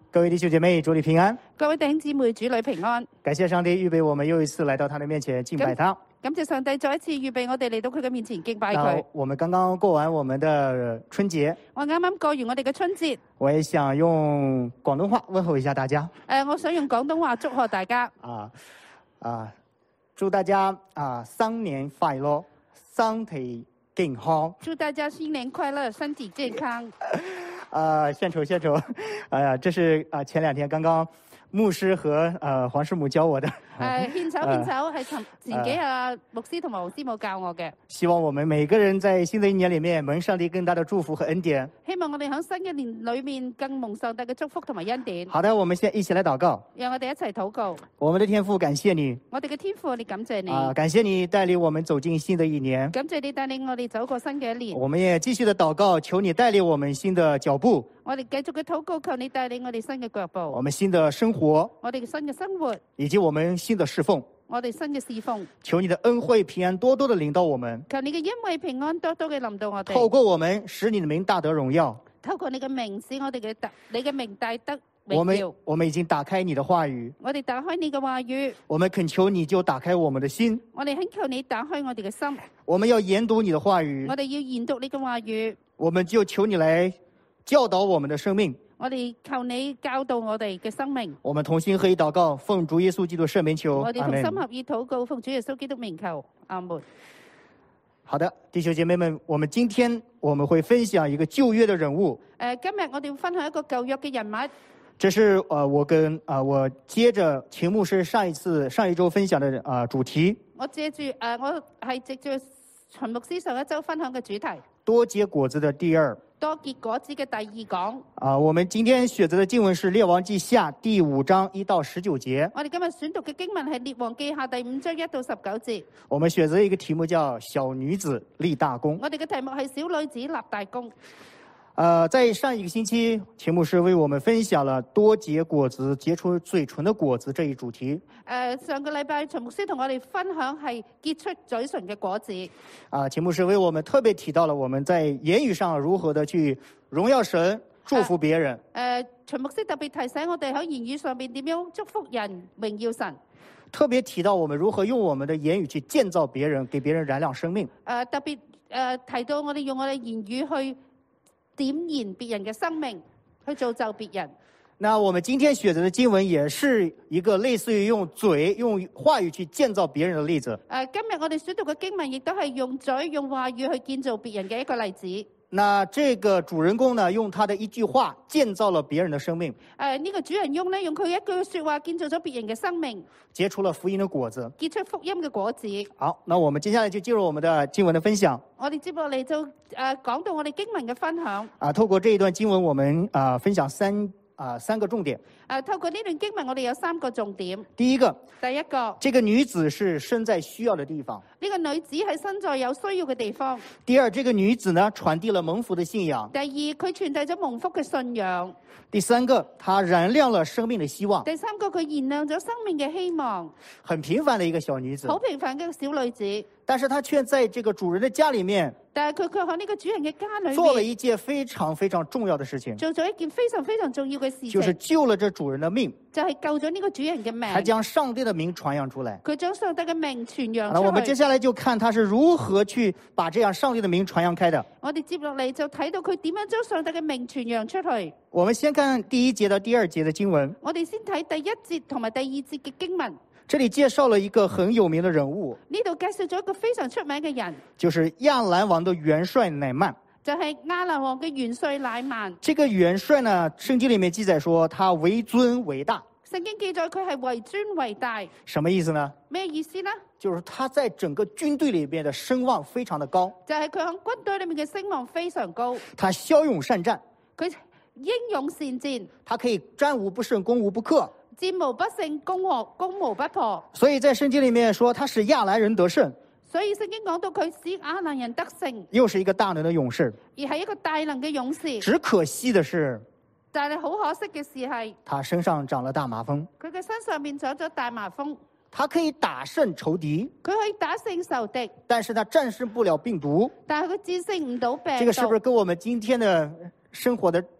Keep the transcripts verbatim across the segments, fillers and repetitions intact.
各位弟兄姐妹，主你平安！ 各位弟兄姊妹，主女平安！ 感謝上帝預備我們又一次來到他的面前敬拜他。 感謝上帝再一次預備我哋嚟到佢嘅面前敬拜佢。 我們剛剛過完我們的春節， 我啱啱過完我哋嘅春節， 我也想用廣東話問候一下大家。誒、 呃，我想用廣東話祝賀大家。 啊啊，祝大家啊新年快樂，身體健康。 祝大家新年快樂，身體健康。 啊，獻醜獻醜，哎呀，這是啊前兩天剛剛牧師和呃黃師母教我的。 誒，獻醜獻醜係前前幾日牧師同埋黃師母教我嘅。 希望我們每個人在新的一年裏面蒙上帝更大的祝福和恩典。 希望我哋喺新一年裏面更蒙上帝嘅祝福同埋恩典。 好的，我們先一起來禱告。 讓我哋一齊禱告。 我們的天父，感謝你。 我哋嘅天父，我哋感謝你。 啊，感謝你帶領我們走進新的一年。 感謝你帶領我哋走過新嘅一年。 我們也繼續的禱告，求你帶領我們新的腳步。 我哋繼續嘅禱告，求你帶領我哋新嘅腳步。 我們新的生活。 我哋嘅新嘅生活。 以及我們新的侍奉。 我哋新嘅侍奉， 求你的恩惠平安多多的臨到我們。 求你嘅恩惠平安多多嘅臨到我哋。 透過我們，使你的名大得榮耀。 透過你嘅名，使我哋嘅大，你嘅名大得榮耀。 我們我們已經打開你的話語。 我哋打開你嘅話語。 我們懇求你就打開我們的心。 我哋懇求你打開我哋嘅心。 我們要研讀你的話語。 我哋要研讀你嘅話語。 我們就求你來教導我們的生命。 我哋求你教導我哋嘅生命。 我們同心合意禱告，奉主耶穌基督聖名求。 我哋同心合意禱告，奉主耶穌基督名求。阿門。 好的，弟兄姐妹們，我們今天我們會分享一個舊約的人物。 誒，今日我哋會分享一個舊約嘅人物。 這是呃我跟啊、呃、我接着秦牧師上一次上一周分享的啊、呃、主題。 我借住誒、呃，我係藉住秦牧師上一周分享嘅主題。 多結果子的第二。 多結果子嘅第二講。 啊，我們今天選擇的經文是《列王記下》第五章一到十九節。 我哋今日選讀嘅經文係《列王記下》第五章一到十九節。 我們選擇一個題目叫“小女子立大功”。 我哋嘅題目係“小女子立大功”。 呃，在上一個星期，秦牧師為我們分享了多結果子、結出嘴唇的果子這一主題。 呃，上個禮拜秦牧師同我哋分享係結出嘴唇嘅果子。 啊，秦牧師為我們特別提到了我們在言語上如何的去榮耀神、祝福別人。 呃，秦牧師特別提醒我哋喺言語上邊點樣祝福人、榮耀神。 特別提到我們如何用我們的言語去建造別人，給別人燃亮生命。 呃，特別呃提到我哋用我哋言語去點燃別人嘅生命，去造就別人。 那我們今天選擇的經文也是一個類似於用嘴、用話語去建造別人的例子。誒、 呃，今日我哋選讀嘅經文亦都係用嘴、用話語去建造別人嘅一個例子。 那這個主人公呢，用他的一句話建造了別人的生命。誒、 呃，呢、這個主人翁呢，用佢一句說話建造咗別人嘅生命， 結出了福音的果子。 結出福音嘅果子。 好，那我們接下來就進入我們的經文的分享。 我哋接落嚟就誒、呃、講到我哋經文嘅分享。 啊，透過這一段經文，我們啊、呃、分享三。啊，三個重點。 啊，透過呢段經文，我哋有三個重點。 第一個， 第一個， 這個女子是身在需要的地方。 呢個女子係身在有需要嘅地方。 第二，這個女子呢，傳遞了蒙福的信仰。 第二，佢傳遞咗蒙福嘅信仰。 第三個，她燃亮了生命的希望。 第三個，佢燃亮咗生命嘅希望。 很平凡的一個小女子。 好平凡嘅小女子。 但是她卻在這個主人的家裏面。 但係佢卻喺呢個主人嘅家裏面做了一件非常非常重要的事情， 做咗一件非常非常重要嘅事情， 就是救了這主人的命， 就係救咗呢個主人嘅命， 還將上帝的名傳揚出來。 佢將上帝嘅名傳揚出去。 我們接下來就看他是如何去把這樣上帝的名傳揚開的。 我哋接落嚟就睇到佢點樣將上帝嘅名傳揚出去。 我們先看第一節到第二節的經文。 我哋先睇第一節同埋第二節嘅經文。 這裡介紹了一個很有名的人物， 呢度介紹咗一個非常出名嘅人， 就是亞蘭王的元帥乃曼。 就係亞蘭王嘅元帥乃曼。 這個元帥呢，聖經裡面記載說他為尊為大。 聖經記載佢係為尊為大。 什麼意思呢？ 咩意思呢？ 就是他在整個軍隊裡面的聲望非常的高。 就係佢喺軍隊裡面嘅聲望非常高。 他驍勇善戰。 佢英勇善戰。 他可以戰無不勝，攻無不克。 戰無不勝，攻無攻無不破。 所以在聖經裡面說他使亞蘭人得勝。 所以聖經講到佢使亞蘭人得勝， 又是一個大能的勇士， 而係一個大能嘅勇士。 只可惜的是， 但係好可惜嘅事係， 他身上長了大麻風。 佢嘅身上面長咗大麻風。 他可以打勝仇敵， 佢可以打勝仇敵， 但是他戰勝不了病毒。 但係佢戰勝唔到病毒。 這個是不是跟我們今天的生活的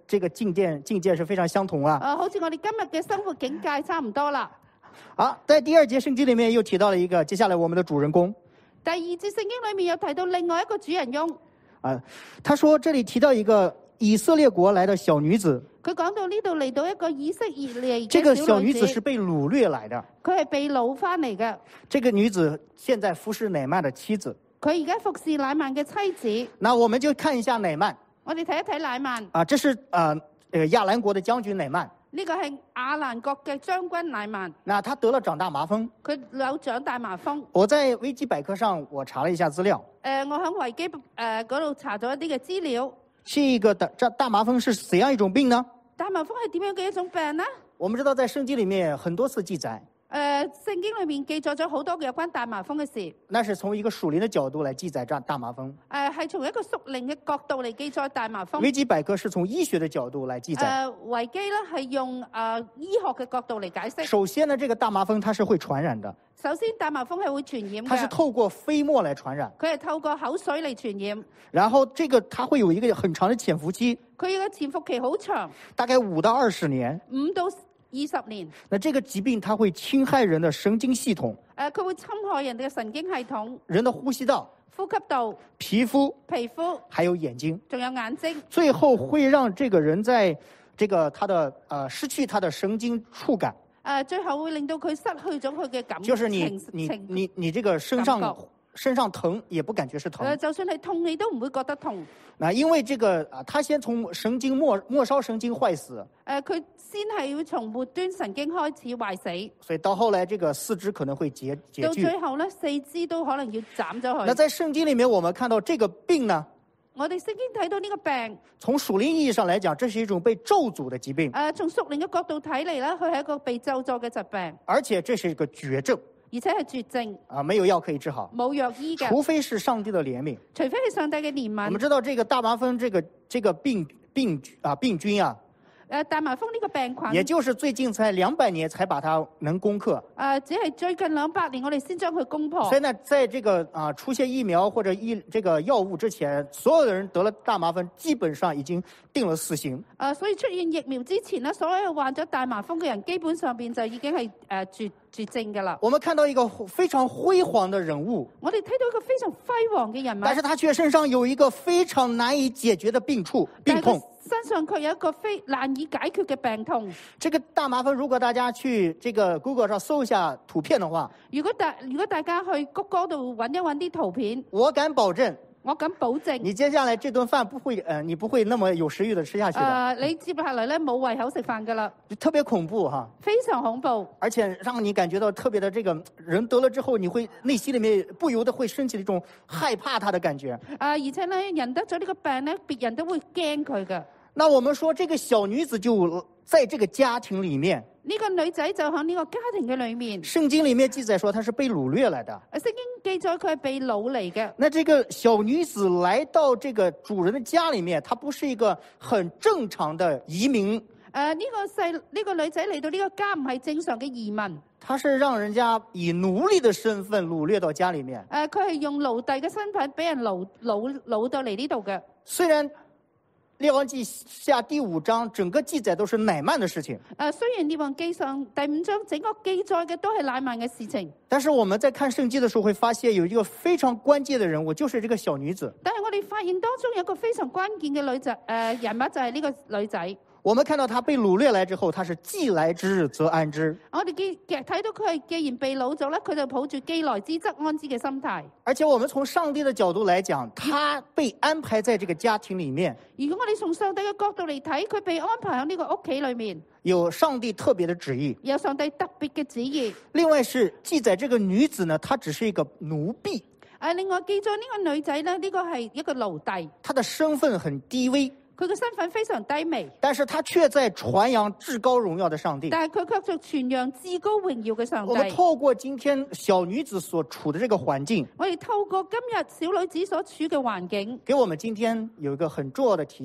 这个境界境界是非常相同啊。 誒，好似我哋今日嘅生活境界差唔多啦。 好，在第二節聖經裡面又提到了一個，接下來我們的主人公。 第二節聖經裏面又提到另外一個主人翁。 啊，他說這裡提到一個以色列國來的小女子。 佢講到呢度嚟到一個以色列嚟嘅這個小小女子， 女子是被擄掠來的。 佢係被擄翻嚟嘅。 這個女子現在服侍乃曼的妻子。 佢而家服侍乃曼嘅妻子。 那我們就看一下乃曼。 我哋睇一睇乃曼。 啊，這是啊，呃亞蘭國的將軍乃曼。 呢個係亞蘭國嘅將軍乃曼。 那他得了長大麻風。 佢有長大麻風。 我在維基百科上我查了一下資料。 誒，我喺維基誒嗰度查咗一啲嘅資料。 是一個大這大麻風是怎樣一種病呢？ 大麻風係點樣嘅一種病呢？ 我們知道在聖經裡面很多次記載。 誒，聖經裏面記載咗好多嘅有關大麻風嘅事。 那是從一個屬靈的角度來記載這大麻風。 誒，係從一個屬靈嘅角度嚟記載大麻風。 維基百科是從醫學的角度來記載。 誒，維基咧係用誒醫學嘅角度嚟解釋。 首先呢，這個大麻風它是會傳染的。 首先，大麻風係會傳染嘅。 它是透過飛沫來傳染。 佢係透過口水嚟傳染。 然後，這個它會有一個很長的潛伏期。 佢嘅潛伏期好長， 大概五到二十年。 五到二十年。 那這個疾病它會侵害人的神經系統。 誒，佢會侵害人哋嘅神經系統、 人的呼吸道、 呼吸道、 皮膚、 皮膚， 還有眼睛， 仲有眼睛。 最後會讓這個人在這個他的呃失去他的神經觸感。 誒，最後會令到佢失去咗佢嘅感情。 就是你你你你這個身上身上疼也不感覺是疼。 誒，就算係痛，你都唔會覺得痛。 那因為這個啊，他先從神經末末梢神經壞死。 誒，佢先係要從末端神經開始壞死。 所以到後來，這個四肢可能會截截到最後咧，四肢都可能要斬咗佢。 那在聖經裡面，我們看到這個病呢？ 我哋聖經睇到呢個病， 從屬靈意義上來講，這是一種被咒詛的疾病。 誒，從屬靈嘅角度睇嚟咧，佢係一個被咒詛嘅疾病， 而且這是一個絕症， 而且係絕症， 啊，沒有藥可以治好， 冇藥醫嘅， 除非是上帝的憐憫， 除非係上帝嘅憐憫。 我們知道這個大麻風這個這個病病啊病菌啊。 誒，大麻風呢個病菌， 也就是最近才兩百年才把它能攻克。 誒，只係最近兩百年，我哋先將佢攻破。 所以呢，在這個啊出現疫苗或者醫這個藥物之前，所有的人得了大麻風，基本上已經定了死刑。 誒，所以出現疫苗之前呢，所有患咗大麻風嘅人，基本上邊就已經係誒絕絕症㗎啦。 我們看到一個非常輝煌的人物， 我哋睇到一個非常輝煌嘅人物， 但是他卻身上有一個非常難以解決的病處病痛。 身上卻有一個非難以解決嘅病痛。 這個大麻風，如果大家去這個 Google 上搜一下圖片的話， 如果大如果大家去谷歌度揾一揾啲圖片， 我敢保證， 我敢保證， 你接下來這頓飯不會，呃，你不會那麼有食慾的吃下去的。 呃，你接下來咧冇胃口食飯噶啦， 特別恐怖哈， 非常恐怖， 而且讓你感覺到特別的這個人得了之後，你會內心裡面不由得會升起一種害怕他的感覺。 啊，而且咧人得咗呢個病咧，別人都會驚佢噶。 那我們說，這個小女子就在這個家庭裡面， 呢個女仔就喺呢個家庭嘅裏面。 聖經裡面記載說，她是被擄掠來的。 聖經記載佢係被擄嚟嘅。 那這個小女子來到這個主人的家裡面，她不是一個很正常的移民。 誒，呢個細呢個女仔嚟到呢個家唔係正常嘅移民。 她是讓人家以奴隸的身份擄掠到家裡面。 誒，佢係用奴隸嘅身份俾人擄擄擄到嚟呢度嘅。 雖然列王記下第五章整個記載都是乃曼的事情， 誒，雖然列王記上第五章整個記載嘅都係乃曼嘅事情， 但是我們在看聖經的時候會發現有一個非常關鍵的人物，就是這個小女子。 但係我哋發現當中有一個非常關鍵嘅女仔，誒、呃、人物就係呢個女仔。 我們看到她被擄掠來之後，她是既來之日則安之。 我哋既睇到佢係既然被擄咗咧，佢就抱住既來之則安之嘅心態。 而且我們從上帝的角度來講，她被安排在這個家庭裡面。 如果我哋從上帝嘅角度嚟睇，佢被安排喺呢個屋企裏面， 有上帝特別的旨意， 有上帝特別嘅旨意。 另外是記載這個女子呢，她只是一個奴婢。 誒，另外記載呢個女仔咧，呢、這個係一個奴隸， 她的身份很低微。 佢嘅身份非常低微， 但是他卻在傳揚至高榮耀的上帝。 但係佢卻在傳揚至高榮耀嘅上帝。 我們透過今天小女子所處的這個環境， 我哋透過今日小女子所處嘅環境， 給我們今天有一個很重要的提醒。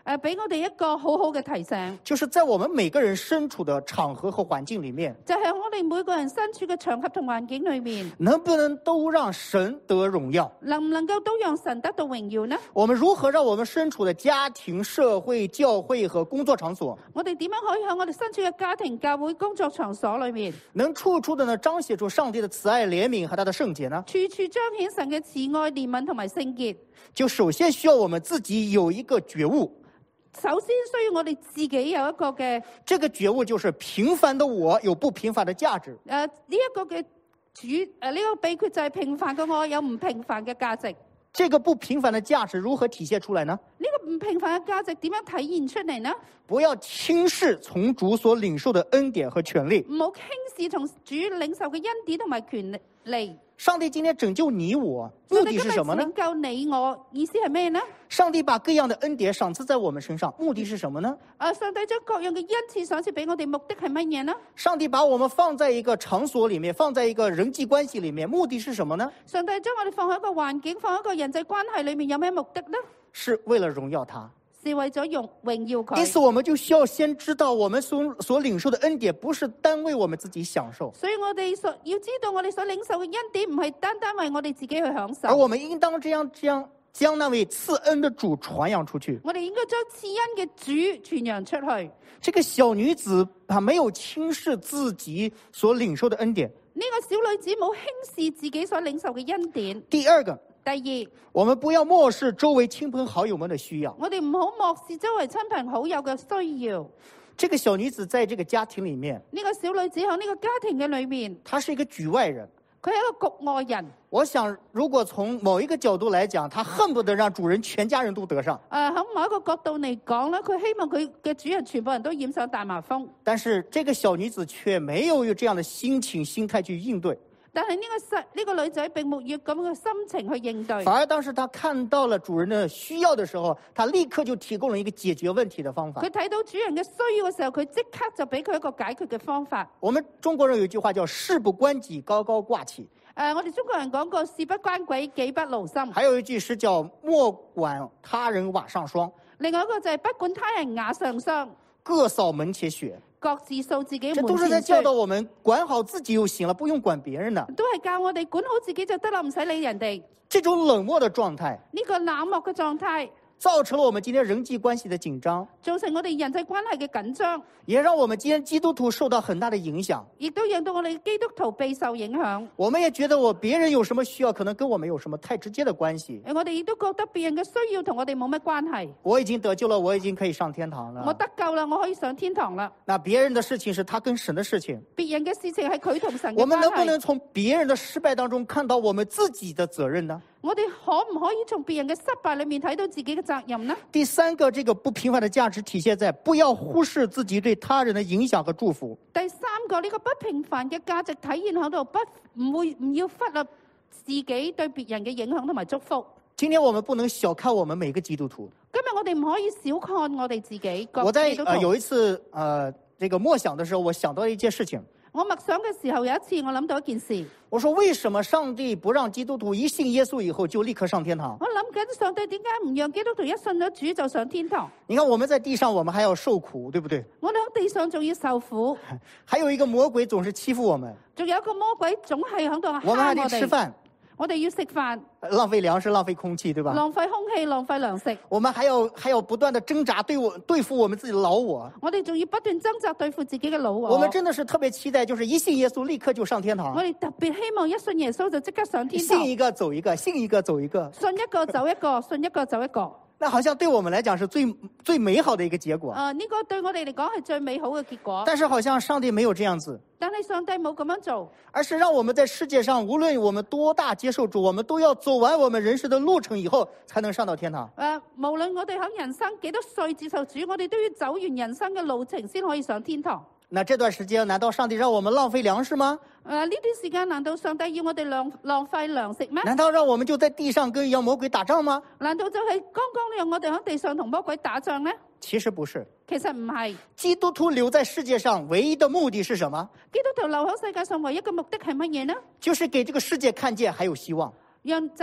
誒俾我哋一個好好嘅提醒， 就是在我們每個人身處的場合和環境裏面， 就係我哋每個人身處嘅場合同環境裏面， 能不能都讓神得榮耀？ 能唔能夠都讓神得到榮耀呢？ 我們如何讓我們身處的家庭、社會、教會和工作場所， 我哋點樣可以喺我哋身處嘅家庭、教會、工作場所裏面， 能處處的呢彰顯出上帝的慈愛、憐憫和他的聖潔呢？ 處處彰顯神嘅慈愛、憐憫同埋聖潔？ 就首先需要我們自己有一個覺悟。 首先需要我哋自己有一個嘅， 這個覺悟就是平凡的我有不平凡的價值。 誒呢一個嘅主誒呢個秘訣就係平凡嘅我有唔平凡嘅價值。 這個不平凡的價值如何體現出來呢？ 呢個唔平凡嘅價值點樣體現出嚟呢？ 不要輕視從主所領受的恩典和權利。 唔好輕視從主領受嘅恩典同埋權利。 上帝今天拯救你我，目的是什麼呢？ 拯救你我，意思係咩呢？ 上帝把各樣的恩典賞賜在我們身上，目的是什麼呢？ 啊，上帝將各樣嘅恩賜賞賜俾我哋，目的係乜嘢呢？ 上帝把我們放在一個場所裏面，放在一個人際關係裏面，目的是什麼呢？ 上帝將我哋放喺一個環境，放喺一個人際關係裏面，有咩目的呢？ 是為了榮耀他。 是為咗用榮耀佢。 因此我們就需要先知道我們所所領受的恩典不是單為我們自己享受， 所以我哋所要知道我哋所領受嘅恩典唔係單單為我哋自己去享受， 而我們應當這樣這樣將那位賜恩的主傳揚出去。 我哋應該將賜恩嘅主傳揚出去。 這個小女子她沒有輕視自己所領受的恩典。 呢個小女子冇輕視自己所領受嘅恩典。 第二個， 第二， 我們不要漠視周圍親朋好友們的需要。 我哋唔好漠視周圍親朋好友嘅需要。 這個小女子在這個家庭裏面， 呢個小女子喺呢個家庭嘅裏面， 她是一個局外人， 佢係一個局外人。 我想如果從某一個角度來講，她恨不得讓主人全家人都得上。 誒喺某一個角度嚟講咧，佢希望佢嘅主人全部人都染上大麻風。 但是這個小女子卻沒有有這樣的心情心態去應對。 但係呢個細呢個女仔並冇以咁嘅心情去應對， 反而當時她看到了主人的需要的時候，她立刻就提供了一個解決問題的方法。 佢睇到主人嘅需要嘅時候，佢即刻就俾佢一個解決嘅方法。 我們中國人有一句話叫事不關己高高掛起。 誒，我哋中國人講過事不關己己不勞心。 還有一句是叫莫管他人瓦上霜。 另外一個就係不管他人瓦上霜， 各掃門前雪。 各自掃自己門前雪。 這都是在教導我們管好自己就行了，不用管別人的。 都係教我哋管好自己就得啦，唔使理人哋。 這種冷漠的狀態， 呢個冷漠嘅狀態， 造成了我們今天人際關係的緊張， 造成我哋人際關係嘅緊張， 也讓我們今天基督徒受到很大的影響， 亦都讓到我哋基督徒備受影響。 我們也覺得我別人有什麼需要，可能跟我們有什麼太直接的關係。 我哋亦都覺得別人嘅需要同我哋冇乜關係。 我已經得救了，我已經可以上天堂了。 我得救啦，我可以上天堂啦。 那別人的事情是他跟神的事情， 別人嘅事情係佢同神嘅關係。 我們能不能從別人的失敗當中看到我們自己的責任呢？ 我哋可唔可以從別人嘅失敗裏面睇到自己嘅責任呢？ 第三個，這個不平凡的價值體現在不要忽視自己對他人的影響和祝福。 第三個，呢個不平凡嘅價值體現喺度，不唔會唔要忽略自己對別人嘅影響同埋祝福。 今天我們不能小看我們每個基督徒。 今日我哋唔可以小看我哋自己。 我在呃有一次呃這個默想的時候，我想到一件事情。 我默想嘅時候，有一次我諗到一件事。 我說為什麼上帝不讓基督徒一信耶穌以後就立刻上天堂？ 我諗緊上帝點解唔讓基督徒一信咗主就上天堂？ 你看我們在地上，我們還要受苦，對不對？ 我哋喺地上仲要受苦， 還有一個魔鬼總是欺負我們， 仲有一個魔鬼總係喺度蝦我哋。 我們還得吃飯。 我哋要食飯， 浪費糧食，浪費空氣，對吧？ 浪費空氣，浪費糧食。 我們還要還要不斷的掙扎對我對付我們自己的老我。 我哋仲要不斷掙扎對付自己嘅老我。 我們真的是特別期待，就是一信耶穌立刻就上天堂。 我哋特別希望一信耶穌就即刻上天堂。 信一個走一個，信一個走一個， 信一個走一個，信一個走一個。 那好像對我們來講是最最美好的一個結果。 啊，呢個對我哋嚟講係最美好嘅結果。 但是好像上帝沒有這樣子。 但係上帝冇咁樣做， 而是讓我們在世界上，無論我們多大接受主，我們都要走完我們人生的路程以後，才能上到天堂。 誒，無論我哋喺人生幾多歲接受主，我哋都要走完人生嘅路程先可以上天堂。 那這段時間，難道上帝讓我們浪費糧食嗎？ 誒，呢段時間難道上帝要我哋浪浪費糧食咩？ 難道讓我們就在地上跟妖魔鬼打仗嗎？ 難道就係剛剛讓我哋喺地上同魔鬼打仗呢？ 其實不是， 其實唔係。 基督徒留在世界上唯一的目的是什麼？ 基督徒留喺世界上唯一嘅目的係乜嘢呢？ 就是給這個世界看見還有希望。 讓就係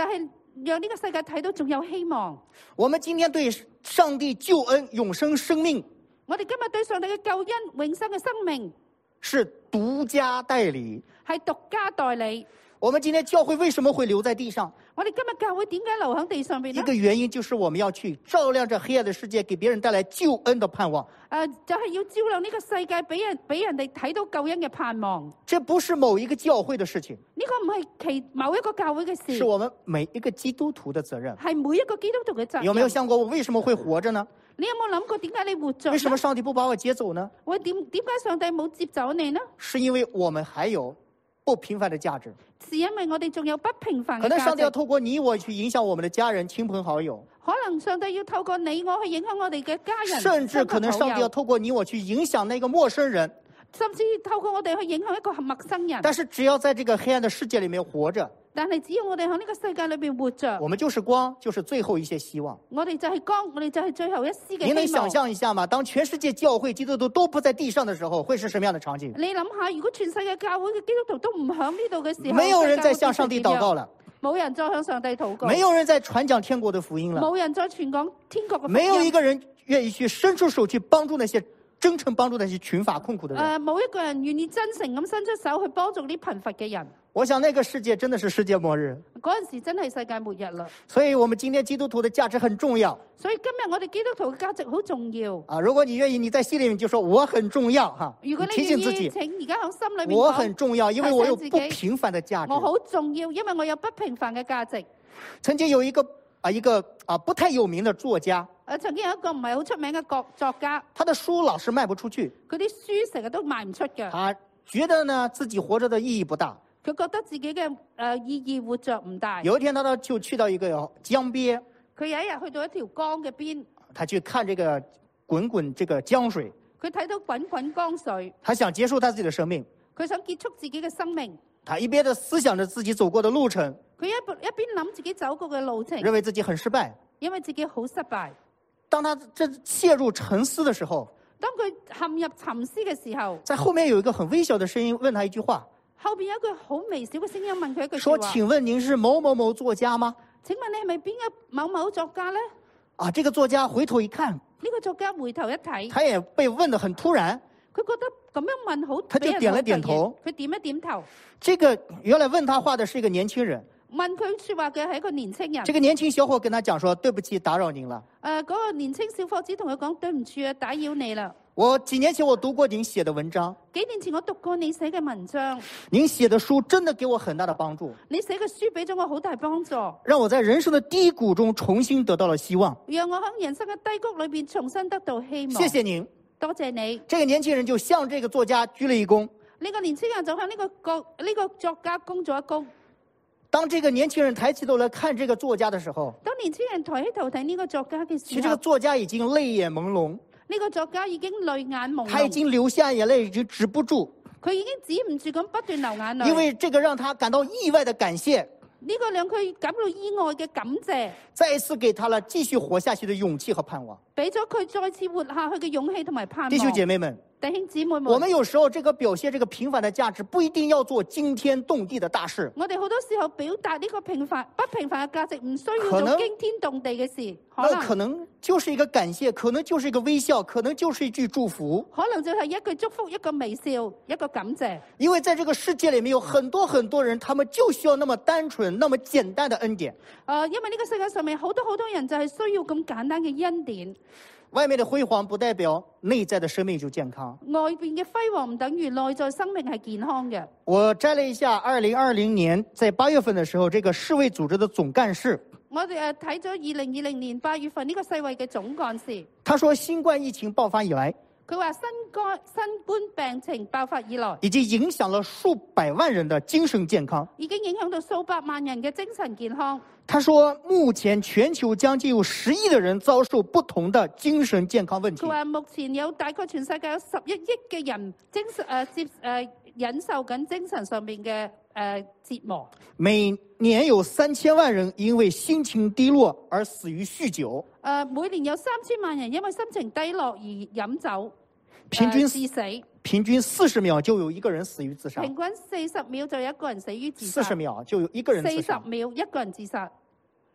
讓呢個世界睇到仲有希望。 我們今天對上帝救恩、永生生命， 我哋今日對上帝嘅救恩、永生嘅生命是獨家代理。 係獨家代理。 我們今天教會為什麼會留在地上？ 我哋今日教會點解留喺地上邊呢？ 一個原因就是我們要去照亮這黑暗的世界，給別人帶來救恩的盼望。 誒，就係要照亮呢個世界，俾人俾人哋睇到救恩嘅盼望。 這不是某一個教會的事情， 呢個唔係其某一個教會嘅事， 是我們每一個基督徒的責任。 係每一個基督徒嘅責任。 有沒有想過我為什麼會活着呢？ 你有冇諗過點解你活着？ 為什麼上帝不把我接走呢？ 喂，點點解上帝冇接走你呢？ 是因為我們還有不平凡的價值。 是因為我哋仲有不平凡嘅價值。 可能上帝要透過你我去影響我們的家人、親朋好友。 可能上帝要透過你我去影響我哋嘅家人， 甚至可能上帝要透過你我去影響那個陌生人， 甚至透過我哋去影響一個陌生人。 但是只要在這個黑暗的世界裏面活着， 但係只要我哋喺呢個世界裏邊活着， 我們就是光，就是最後一些希望。 我哋就係光，我哋就係最後一絲嘅希望。 你能想象一下嗎？當全世界教會基督徒都不在地上的時候，會是什麼樣的場景？ 你諗下，如果全世界教會嘅基督徒都唔響呢度嘅時候， 沒有人再向上帝禱告了， 冇人再向上帝禱告， 沒有人再傳講天國的福音了， 冇人再傳講天國嘅福音， 沒有一個人願意去伸出手去幫助那些真誠幫助那些窮乏困苦的人。 誒，冇一個人願意真誠咁伸出手去幫助啲貧乏嘅人。 我想那個世界真的是世界末日， 嗰陣時真係世界末日啦。 所以我們今天基督徒的價值很重要。 所以今日我哋基督徒嘅價值好重要。 啊，如果你願意，你在心裏面就說我很重要哈。 如果你提醒自己， 請而家喺心裏面我很重要，因為我有不提醒自己平凡的價值。 我好重要，因為我有不平凡嘅價值。 曾經有一個啊一個啊不太有名的作家， 誒，曾經有一個唔係好出名嘅作作家， 他的書老是賣不出去， 佢啲書成日都賣唔出嘅。 他覺得呢自己活着的意義不大。 佢覺得自己嘅誒、呃、意義活着唔大。 有一天，他呢就去到一個江邊， 佢有一日去到一條江嘅邊， 他去看這個滾滾這個江水， 佢睇到滾滾江水， 他想結束他自己的生命， 佢想結束自己嘅生命。 他一邊的思想着自己走過的路程， 佢一一邊諗自己走過嘅路程， 認為自己很失敗， 因為自己好失敗。 當他這陷入沉思的時候， 當佢陷入沉思嘅時候， 在後面有一個很微小的聲音問他一句話。 後邊有一句好微小嘅聲音問佢一句說： 話， 請問您是某某某作家嗎？ 請問你係咪邊個某某作家呢？ 啊，這個作家回頭一看， 呢個作家回頭一睇， 他也被問得很突然， 佢覺得咁樣問好， 他就點了點頭。 佢點一點頭。 這個原來問他話的是一個年輕人， 問佢說話嘅係一個年輕人。 這個年輕小伙跟他講說：對不起，打擾您了。 誒，嗰個年輕小伙子同佢講：對唔住啊，打擾你啦。 我幾年前我讀過您寫的文章， 幾年前我讀過你寫嘅文章， 您寫的書真的給我很大的幫助。 你寫嘅書俾咗我好大幫助， 讓我在人生的低谷中重新得到了希望。 讓我喺人生嘅低谷裏邊重新得到希望。 謝謝您， 多謝你。 這個年輕人就向這個作家鞠了一躬。 呢個年輕人就向呢個國呢個作家躬咗一躬。 當這個年輕人抬起頭來看這個作家的時候， 當年輕人抬起頭睇呢個作家嘅時候， 其實這個作家已經淚眼朦朧。 呢個作家已經淚眼朦朧， 他已經流下眼淚，已經止不住。 佢已經止唔住咁不斷流眼淚。 因為這個讓他感到意外的感謝， 呢個讓佢感到意外嘅感謝， 再一次給他了繼續活下去的勇氣和盼望。 俾咗佢再次活下去嘅勇氣同埋盼望。 弟兄姐妹們， 弟兄姊妹們， 我們有時候這個表現這個平凡的價值，不一定要做驚天動地的大事。 我哋好多時候表達呢個平凡不平凡嘅價值，唔需要做驚天動地嘅事。可能那可能就是一個感謝，可能就是一個微笑，可能就是一句祝福。 可能就係一句祝福，一個微笑，一個感謝。 因為在這個世界裏面有很多很多人，他們就需要那麼單純、那麼簡單的恩典。 誒，因為呢個世界上面好多好多人就係需要咁簡單嘅恩典。 外面的輝煌不代表內在的生命就健康。 外邊嘅輝煌唔等於內在生命係健康嘅。 我摘了一下二零二零年在八月份的時候，這個世衛組織的總幹事， 我哋誒睇咗二零二零年八月份呢個世衛嘅總幹事， 他說新冠疫情爆發以來， 佢話新冠新冠病情爆發以來， 已經影響了數百萬人的精神健康， 已經影響到數百萬人嘅精神健康。 他說目前全球將近有十億的人遭受不同的精神健康問題。 佢話目前有大概全世界有十一億嘅人精神誒、呃、接誒、呃、忍受緊精神上面嘅誒折磨。 每年有三千萬人因為心情低落而死於酗酒。 誒、呃、每年有三千萬人因為心情低落而飲酒， 平均、呃、 致死。 平均四十秒就有一個人死於自殺。 平均四十秒就有一個人死於自殺。 四十秒就有一個人自殺。 四十秒一個人自殺。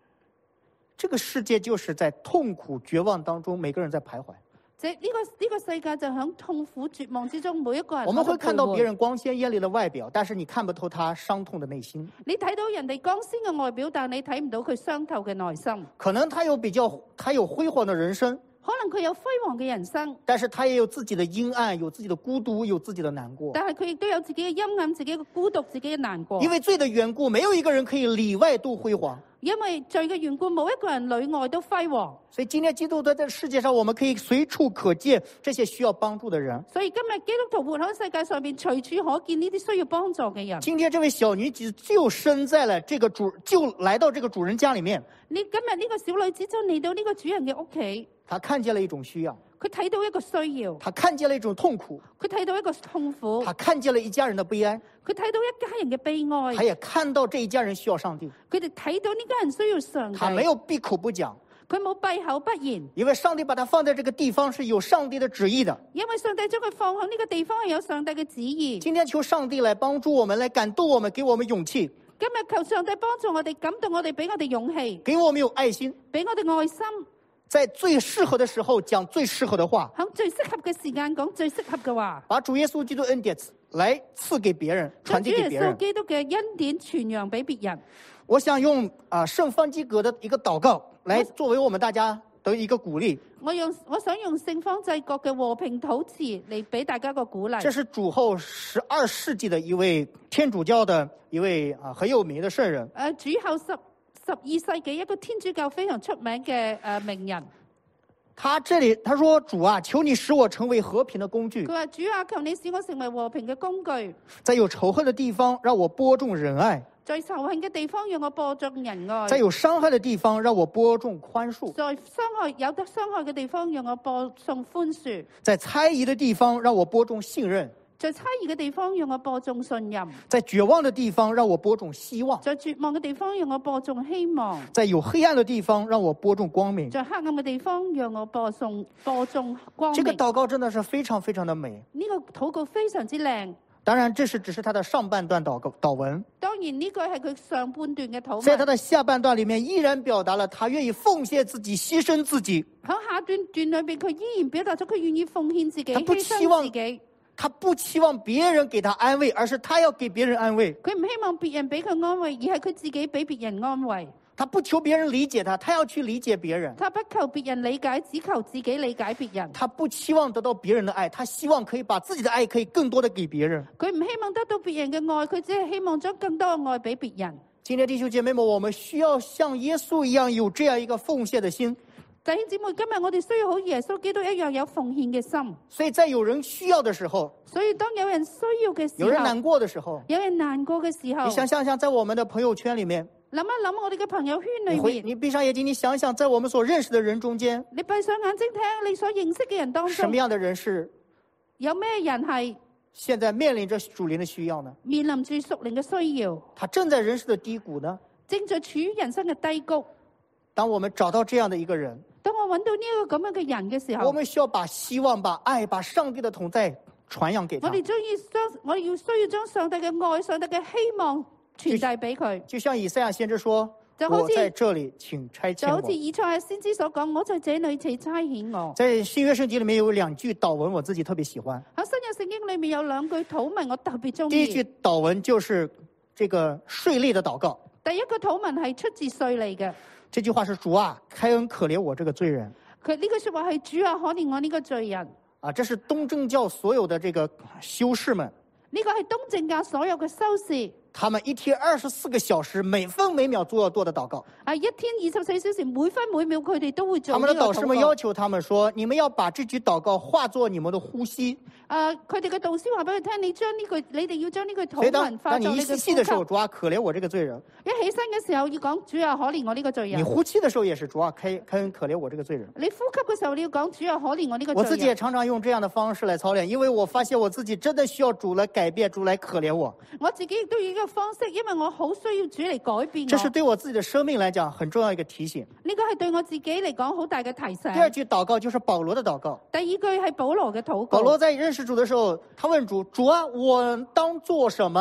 这个世界就是在痛苦绝望当中，每个人在徘徊。 這呢個呢個世界就喺痛苦絕望之中，每一個人我們會看到別人。 人光鮮豔麗的外表，但是你看不透他傷痛的內心。 你睇到人哋光鮮嘅外表，但你睇唔到佢傷透嘅內心。 可能他有比較，他有輝煌的人生。 可能佢有輝煌嘅人生， 但是他也有自己的陰暗，有自己的孤獨，有自己的難過。 但係佢亦都有自己嘅陰暗、自己嘅孤獨、自己嘅難過。 因為罪的緣故，沒有一個人可以裡外都輝煌。 因為罪嘅緣故，冇一個人裡外都輝煌。 所以今天基督徒在世界上，我們可以隨處可見這些需要幫助的人。 所以今日基督徒活喺世界上面，隨處可見呢啲需要幫助嘅人。 今天這位小女子就生在了這個主，就來到這個主人家裡面。 你今日呢個小女子就嚟到呢個主人嘅屋企， 她看見了一種需要， 佢睇到一個需要， 她看見了一種痛苦， 佢睇到一個痛苦， 她看見了一家人的悲哀， 佢睇到一家人嘅悲哀， 她也看到這一家人需要上帝。 佢哋睇到呢家人需要上帝， 她沒有閉口不講， 佢冇閉口不言， 因為上帝把她放在這個地方是有上帝的旨意的。 因為上帝將佢放喺呢個地方係有上帝嘅旨意。 今天求上帝來幫助我們，來感動我們，給我們勇氣。 今日求上帝幫助我哋，感動我哋，俾我哋勇氣， 給我們有愛心， 俾我哋愛心， 在最適合的時候講最適合的話， 喺最適合嘅時間講最適合嘅話， 把主耶穌基督恩典來賜給別人，傳遞將主耶穌給別人。 基督嘅恩典傳揚俾別人。 我想用啊聖方濟各的一個禱告來作為我們大家的一個鼓勵。 我用我想用聖方濟各嘅和平禱詞嚟俾大家個鼓勵。 這是主後十二世紀的一位天主教的一位啊很有名的聖人。 誒，主後十十二世紀一個天主教非常出名嘅誒名人。 他這裡他說：主啊，求你使我成為和平的工具。 佢話：主啊，求你使我成為和平嘅工具。 在有仇恨的地方，讓我播種仁愛。 在仇恨嘅地方，讓我播種仁愛； 在有傷害的地方，讓我播種寬恕； 在傷害有得傷害嘅地方，讓我播種寬恕； 在猜疑的地方，讓我播種信任； 在猜疑嘅地方，讓我播種信任； 在絕望的地方，讓我播種希望； 在絕望嘅地方，讓我播種希望； 在有黑暗的地方，讓我播種光明。 在黑暗嘅地方，讓我播種播種光明。 這個禱告真的是非常非常的美。 呢個禱告非常之靚。 當然，這是只是他的上半段禱告禱文。 當然呢句係佢上半段嘅禱文。 在他的下半段裡面，依然表達了他願意奉獻自己、犧牲自己。 喺下段段裏邊，佢依然表達咗佢願意奉獻自己、 他不期望犧牲自己。 他不期望別人給他安慰，而是他要給別人安慰。 佢唔希望別人俾佢安慰，而係佢自己俾別人安慰。 他不求別人理解他，他要去理解別人。 他不求別人理解，只求自己理解別人。 他不期望得到別人的愛，他希望可以把自己的愛可以更多的給別人。 佢唔希望得到別人嘅愛，佢只係希望將更多嘅愛俾別人。 今天弟兄姐妹們，我們需要像耶穌一樣有這樣一個奉獻的心。 弟兄姊妹，今日我哋需要好似耶穌基督一樣有奉獻嘅心。 所以在有人需要的時候， 所以當有人需要嘅時候， 有人難過的時候， 有人難過嘅時候， 你想象一下，在我們的朋友圈裡面， 諗一諗我哋嘅朋友圈你會， 裏面， 你閉上眼睛，你想一想，在我們所認識的人中間， 你閉上眼睛睇你所認識嘅人當中， 什麼樣的人是有咩人係現在面臨着屬靈的需要呢？ 面臨住屬靈嘅需要， 他正在人生的低谷呢？ 正在處於人生嘅低谷。 當我們找到這樣的一個人， 當我揾到呢一個咁樣嘅人嘅時候， 我們需要把希望、把愛、把上帝的同在傳揚給他。 我哋將要將我哋要需要將上帝嘅愛、上帝嘅希望傳遞俾佢。 就像以賽亞先知說： 就好似我在這裡，請差遣我。 就好似以賽亞先知所講，我在這裡，請差遣我。 在新約聖經裡面有兩句禱文，我自己特別喜歡。 喺新約聖經裏面有兩句禱文，我特別中意。 第一句禱文就是這個稅吏的禱告。 第一個禱文係出自稅吏嘅。 這句話是：主啊，開恩可憐我這個罪人。 佢呢句說話係：主啊，可憐我呢個罪人。 啊，這是東正教所有的這個修士們。 呢個係東正教所有嘅修士。 他們一天二十四個小時，每分每秒都要做的禱告。 啊，一天二十四小時，每分每秒佢哋都會做他呢個禱告。 們的導師們要求他們說：你們要把這句禱告化作你們的呼吸。 啊，佢哋嘅導師話俾佢聽：你將呢句，你哋要將呢句禱所以當文化當你一作你嘅呼吸。 吸氣的時候，主啊，可憐我這個罪人。 一起身嘅時候要講：主啊，可憐我呢個罪人。 你呼氣的時候也是：主啊，開開恩可憐我這個罪人。 你呼吸嘅時候你要講：主啊，可憐我呢個罪人。 我自己也常常用這樣的方式來操練，因為我發現我自己真的需要主來改變，主來可憐我。 我自己亦都用呢個方式，因為我好需要主嚟改變我。 這是對我自己的生命來講很重要一個提醒。 呢個係對我自己嚟講好大嘅提醒。 第二句禱告就是保羅的禱告。 第二句係保羅嘅禱告。 保羅在認識主的時候，他問主：主啊，我當做什麼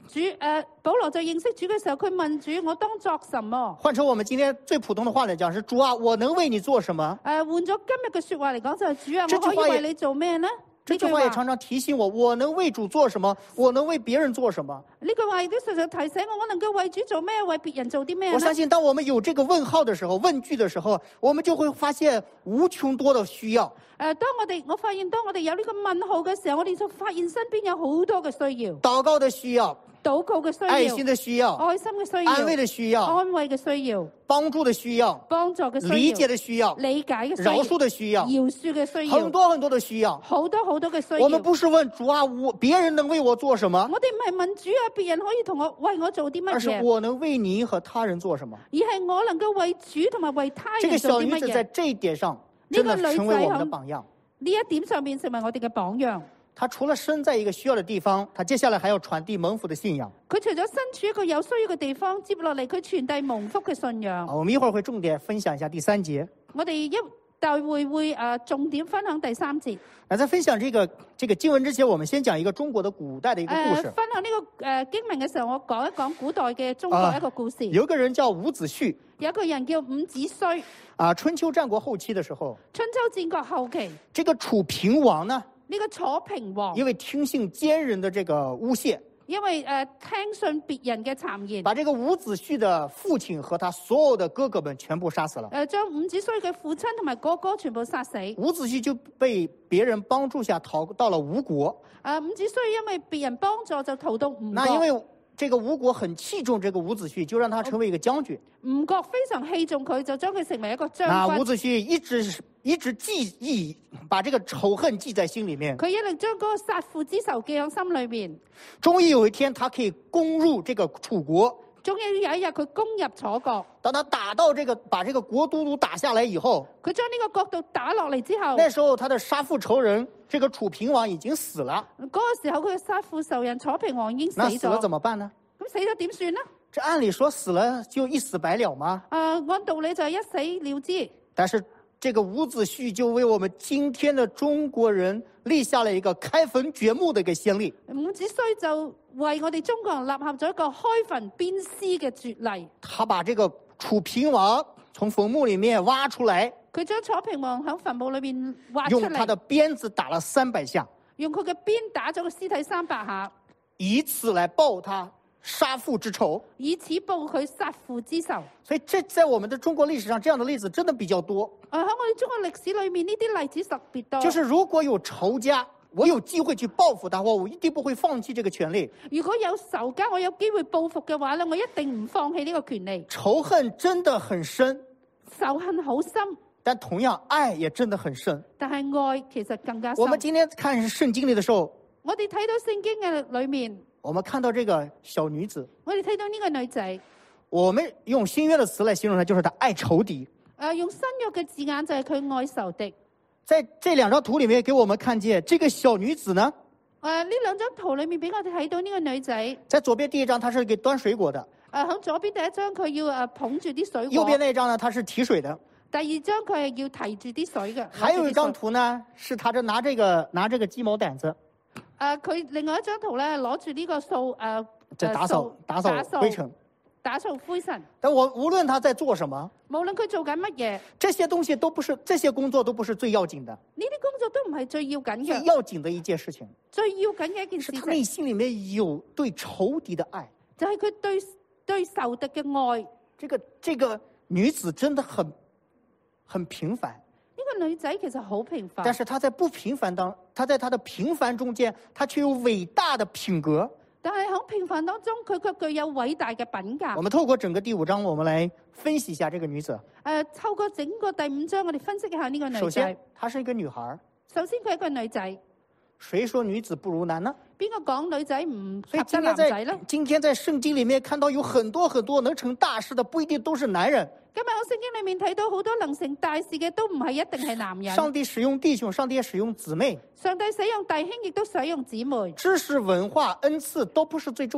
主誒、呃，保羅就認識主嘅時候，佢問主：我當作什麼？ 換成我們今天最普通的話來講，是主啊，我能為你做什麼？ 誒、呃，換咗今日嘅說話嚟講，就係、是、主啊，我可以為你做咩呢？ 這句話也常常提醒我，我能為主做什麼？我能為別人做什麼？ 呢句話亦都常常提醒我，我能夠為主做咩？為別人做啲咩？ 我相信，當我們有這個問號的時候，問句的時候，我們就會發現無窮多的需要。 誒，當我哋我發現，當我哋有呢個問號嘅時候，我哋就發現身邊有好多嘅需要， 禱告的需要， 禱告嘅需要， 愛心的需要， 愛心嘅需要， 安慰的需要， 安慰嘅需要， 幫助的需要， 幫助嘅需要， 理解的需要， 理解嘅需要， 饒恕的需要， 饒恕嘅需要， 很多很多的需要， 好多好多嘅需要。 我們不是問主啊，我別人能為我做什麼？ 我哋唔係問主啊，別人可以同我為我做啲乜嘢？ 而是我能為你和他人做什麼？ 而係我能夠為主同埋為他這個人做啲乜小女子在嘢？ 這一點上真的成為我們的榜樣。 呢一點上面成為我哋嘅榜樣。 他除了身在一個需要的地方，他接下來還要傳遞蒙福的信仰。 佢除咗身處一個有需要嘅地方，接落嚟佢傳遞蒙福嘅信仰。 我們一會兒會重點分享一下第三節。 我哋一待會會誒重點分享第三節。 那在分享這個這個經文之前，我們先講一個中國的古代的一個故事。 呃、分享呢、這個誒、呃、經文嘅時候，我講一講古代嘅中國一個故事。呃、 有個人叫伍子胥， 有個人叫伍子胥。 啊，春秋戰國後期的時候， 春秋戰國後期， 這個楚平王呢？ 呢、這個楚平王， 因為聽信奸人的這個誣陷， 因為誒、呃、聽信別人嘅讒言， 把這個伍子胥的父親和他所有的哥哥們全部殺死了。 誒、呃，將伍子胥嘅父親同埋哥哥全部殺死。 伍子胥就被別人幫助下逃到了吳國。 誒、呃，伍子胥因為別人幫助就逃到吳國。 那因為這個吳國很器重這個伍子胥，就讓他成為一個將軍。 吳國非常器重佢，就將佢成為一個將軍。 那伍子胥一直一直記憶，把這個仇恨記在心裏面。 佢一直將嗰個殺父之仇記喺心裏面。 終於有一天，他可以攻入這個楚國。 終於有一日，佢攻入楚國。 當他打到這個，把這個國都督打下來以後， 佢將呢個國度打落嚟之後， 那時候他的殺父仇人，這個楚平王已經死了。 嗰、那個時候佢嘅殺父仇人楚平王已經死咗。 那死了怎麼辦呢？ 咁死咗點算呢？ 這按理說死了就一死百了嗎？ 啊、呃，按道理就係一死了之。 但是這個伍子胥就為我們今天的中國人立下了一個開墳掘墓的一個先例。 伍子胥就為我哋中國人立下咗一個開墳鞭屍嘅絕例。 他把這個楚平王從墳墓裏面挖出來， 佢將楚平王喺墳墓裏面挖出嚟， 用他的鞭子打了三百下， 用佢嘅鞭打咗個屍體三百下， 以此來報他殺父之仇， 以此報佢殺父之仇。 所以這在我們的中國歷史上，這樣的例子真的比較多。 誒，喺我哋中國歷史裏面，呢啲例子特別多。 就是如果有仇家，我有機會去報復他，我一定不會放棄這個權利。 如果有仇家，我有機會報復嘅話咧，我一定唔放棄呢個權利。 仇恨真的很深， 仇恨好深， 但同樣愛也真的很深。 但係愛其實更加深。 我們今天看聖經裏的時候， 我哋睇到聖經嘅裏面， 我們看到這個小女子， 我哋睇到呢個女仔， 我們用新約的詞來形容她，就是她愛仇敵。 誒、呃，用新約嘅字眼就係佢愛仇敵。 在這兩張圖裏面，給我們看見這個小女子呢。 誒、呃，呢兩張圖裏面俾我哋睇到呢個女仔。 在左邊第一張，她是給端水果的。 誒、呃，喺左邊第一張佢要誒捧住啲水果。 右邊那一張呢，她是提水的。 第二張佢係要提住啲水嘅。 還有一張圖呢，是她這拿這個拿這個雞毛撣子。 誒、呃，佢另外一張圖咧，攞住呢個掃誒，呃、 打掃打掃灰塵， 打掃灰塵。 但我無論他在做什麼， 無論佢做緊乜嘢， 這些東西都不是，這些工作都不是最要緊的。 呢啲工作都唔係最要緊嘅。 最要緊的一件事情， 最要緊嘅一件事， 是他內心裏面有對仇敵的愛， 就係、是、佢對對仇敵嘅愛。 這個這個女子真的很很平凡。 呢、這個女仔其實好平凡， 但是她在不平凡當，她在她的平凡中間，她卻有偉大的品格。 但係喺平凡當中，佢卻具有偉大嘅品格。 我們透過整個第五章，我們來分析一下這個女子。 誒，透過整個第五章，我哋分析一下呢個女仔。 首先，她是一個女孩。 首先，佢係一個女仔。 誰說女子不如男呢？ 邊個講女仔唔所以及得男仔呢？ 今天在聖經裏面看到有很多很多能成大事的，不一定都是男人。 今日喺聖經裏面睇到好多能成大事嘅，都唔係一定係男人。 上帝使用弟兄，上帝也使用姊妹。 上帝使用弟兄，亦都使用姊妹。 知識、文化、恩賜都不是最重要的。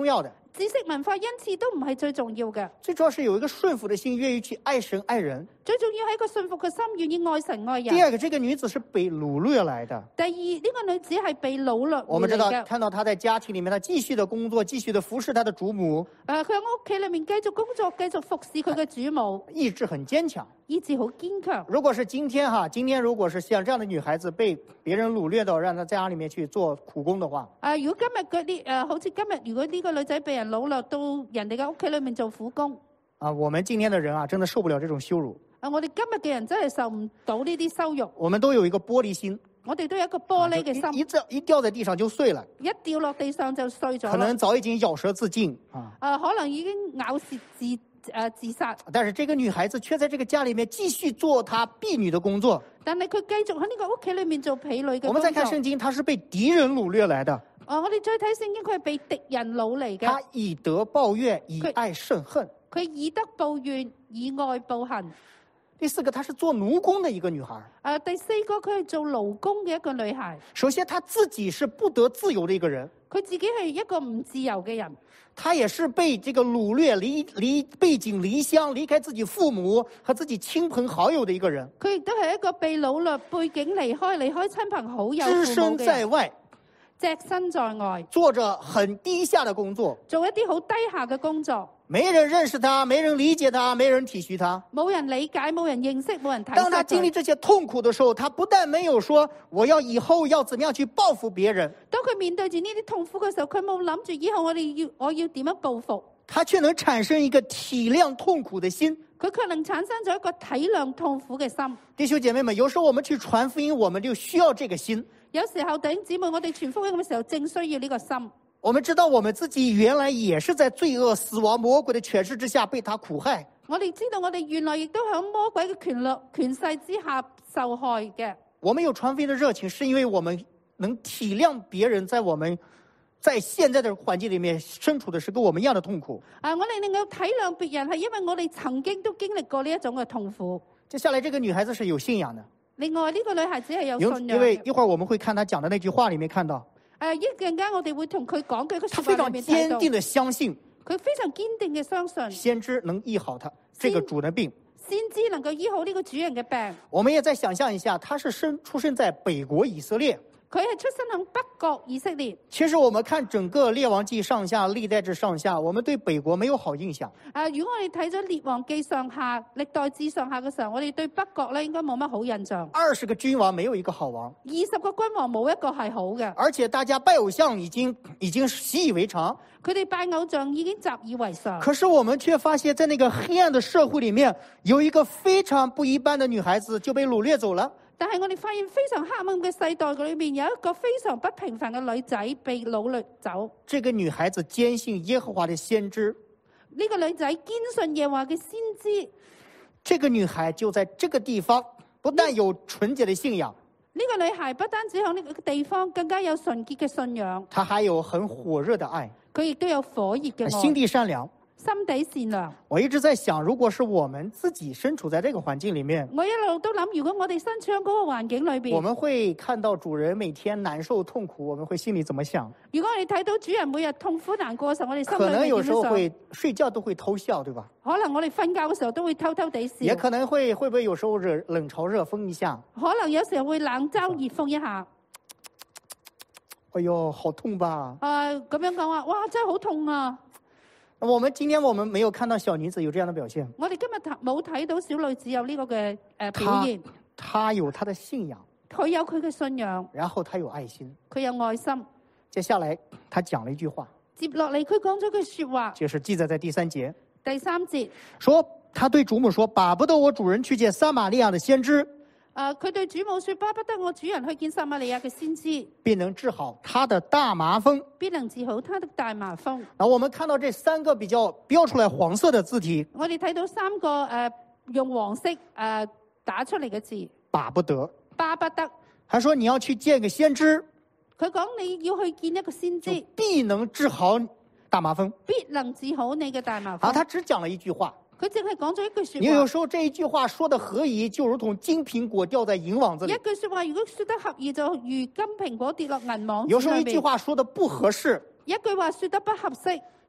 知識文化因此都唔係最重要嘅， 最主要是有一個順服的心，願意去愛神愛人。 最重要係一個信服嘅心，願意愛神愛人。 第二個，這個女子是被擄掠來的。 第二，呢、這個女子係被擄掠我們知道， 嚟嘅。 看到她在家庭裡面，她繼續的工作，繼續的服侍她的主母。 誒，佢喺屋企裏面繼續工作，繼續服侍佢嘅主母， 意志很堅強， 意志好堅強。 如果是今天哈，今天如果是像這樣的女孩子被別人擄掠到，讓她在家裡面去做苦工的話， 誒，如果今日嗰啲誒，好似今日如果呢個女仔被人擄掠到人哋嘅屋企裏面做苦工， 啊，我們今天的人啊，真的受不了這種羞辱。 啊，我哋今日嘅人真係受唔到呢啲羞辱。 我們都有一個玻璃心， 我哋都有一個玻璃嘅心， 一掉一掉在地上就碎了， 一掉落地上就碎咗。 可能早已經咬舌自盡啊。 誒，可能已經咬舌自誒自殺。 但是這個女孩子卻在這個家裡面繼續做她婢女的工作。 但係佢繼續喺呢個屋企裏面做婢女嘅工作。 我們再看聖經，她是被敵人擄掠來的。 哦，我哋再睇聖經，佢係被敵人擄嚟嘅。 她以德報怨，以愛勝恨。 佢以德報怨，以愛報恨。 第四個，她是做奴工的一個女孩。 誒，第四個佢係做勞工嘅一個女孩。 首先，她自己是不得自由的一個人。 佢自己係一個唔自由嘅人。 她也是被這個擄掠離離背井離鄉，離開自己父母和自己親朋好友的一個人。 佢亦都係一個被擄掠、背井離開、離開親朋好友、 只身在外， 隻身在外， 做着很低下的工作， 做一啲好低下嘅工作。 沒人認識他，沒人理解他，沒人體恤他， 冇人理解，冇人認識，冇人體恤。 當他經歷這些痛苦的時候，他不但沒有說我要以後要怎麼樣去報復別人， 當佢面對住呢啲痛苦嘅時候，佢冇諗住以後我哋要我要點樣報復， 他卻能產生一個體諒痛苦的心。 佢卻能產生咗一個體諒痛苦嘅心。 弟兄姐妹們，有時候我們去傳福音，我們就需要這個心。 有時候弟兄姊妹，我哋傳福音嘅時候，正需要呢個心。 我們知道我們自己原來也是在罪惡、死亡、魔鬼的權勢之下被他苦害。 我哋知道我哋原來亦都喺魔鬼嘅權力、權勢之下受害嘅。 我們有傳福音的熱情，是因為我們能體諒別人在我們在現在的環境裡面身處的是跟我們一樣的痛苦。 啊，我哋能夠體諒別人，係因為我哋曾經都經歷過呢一種嘅痛苦。 接下來這個女孩子是有信仰的。 另外呢個女孩子係有信仰， 因為一會兒我們會看她講的那句話裡面看到。 誒，一陣間我哋會同佢講嘅個說話裏面睇到， 他非常堅定的相信， 佢非常堅定嘅相信先知能醫好他這個主人的病， 先知能夠醫好呢個主人嘅病。 我們也再想象一下，他是生出生在北國以色列， 佢係出生喺北國以色列。 其實我們看整個列王記上下、歷代志上下，我們對北國沒有好印象。 啊，如果我哋睇咗列王記上下、歷代志上下嘅時候，我哋對北國咧應該冇乜好印象。 二十個君王沒有一個好王， 二十個君王冇一個係好嘅， 而且大家拜偶像已經已經習以為常。 佢哋拜偶像已經習以為常。 可是我們卻發現，在那個黑暗的社會裡面，有一個非常不一般的女孩子就被擄掠走了。 但係我哋發現非常黑暗嘅世代裏面有一個非常不平凡嘅女仔被擄掠走。 這個女孩子堅信耶和華的先知， 呢個女仔堅信耶和華嘅先知。 這個女孩就在這個地方，不但有純潔的信仰， 呢個女孩不單止喺呢個地方，更加有純潔嘅信仰， 她還有很火熱的愛， 佢亦都有火熱嘅愛， 心地善良。 心地善良。 我一直在想，如果是我們自己身處在這個環境裡面， 我一路都諗，如果我哋身處喺嗰個環境裏邊， 我們會看到主人每天難受痛苦，我們會心裡怎麼想？ 如果我哋睇到主人每日痛苦難過嘅時候，我哋心裏可能有面點樣想？ 時候會睡覺都會偷笑，對吧？ 可能我哋瞓覺嘅時候都會偷偷地笑， 也可能會會不會有時候熱冷嘲熱諷一下？ 可能有時候會冷嘲熱諷一下。 哎呦，好痛吧！ 啊，咁樣講話，哇，真係好痛啊！ 我們今天我們沒有看到小女子有這樣的表現。 我哋今日冇睇到小女子有呢個嘅誒表現。 她有她的信仰， 佢有佢嘅信仰， 然後她有愛心， 佢有愛心。 接下來她講了一句話， 接落嚟佢講咗句說話， 就是記載在第三節。 第三節， 說她對主母說：“巴不得我主人去見撒瑪利亞的先知。” 誒，佢對主母說：巴不得我主人去見撒瑪利亞嘅先知， 必能治好他的大麻風。 必能治好他的大麻風。 然後我們看到這三個比較標出來黃色的字體， 我哋睇到三個誒、呃、用黃色誒、呃、打出嚟嘅字， 巴不得。 巴不得。 他說你要去見個先知， 佢講你要去見一個先知， 必能治好大麻風。 必能治好你嘅大麻風。 啊，他只講了一句話。 佢淨係講咗一句說話。 你有時候這一句話說得合宜，就如同金蘋果掉在銀網子裏。 一句說話如果說得合宜，就如金蘋果跌落銀網子裏面。 有時候一句話說得不合適， 一句話說得不合適，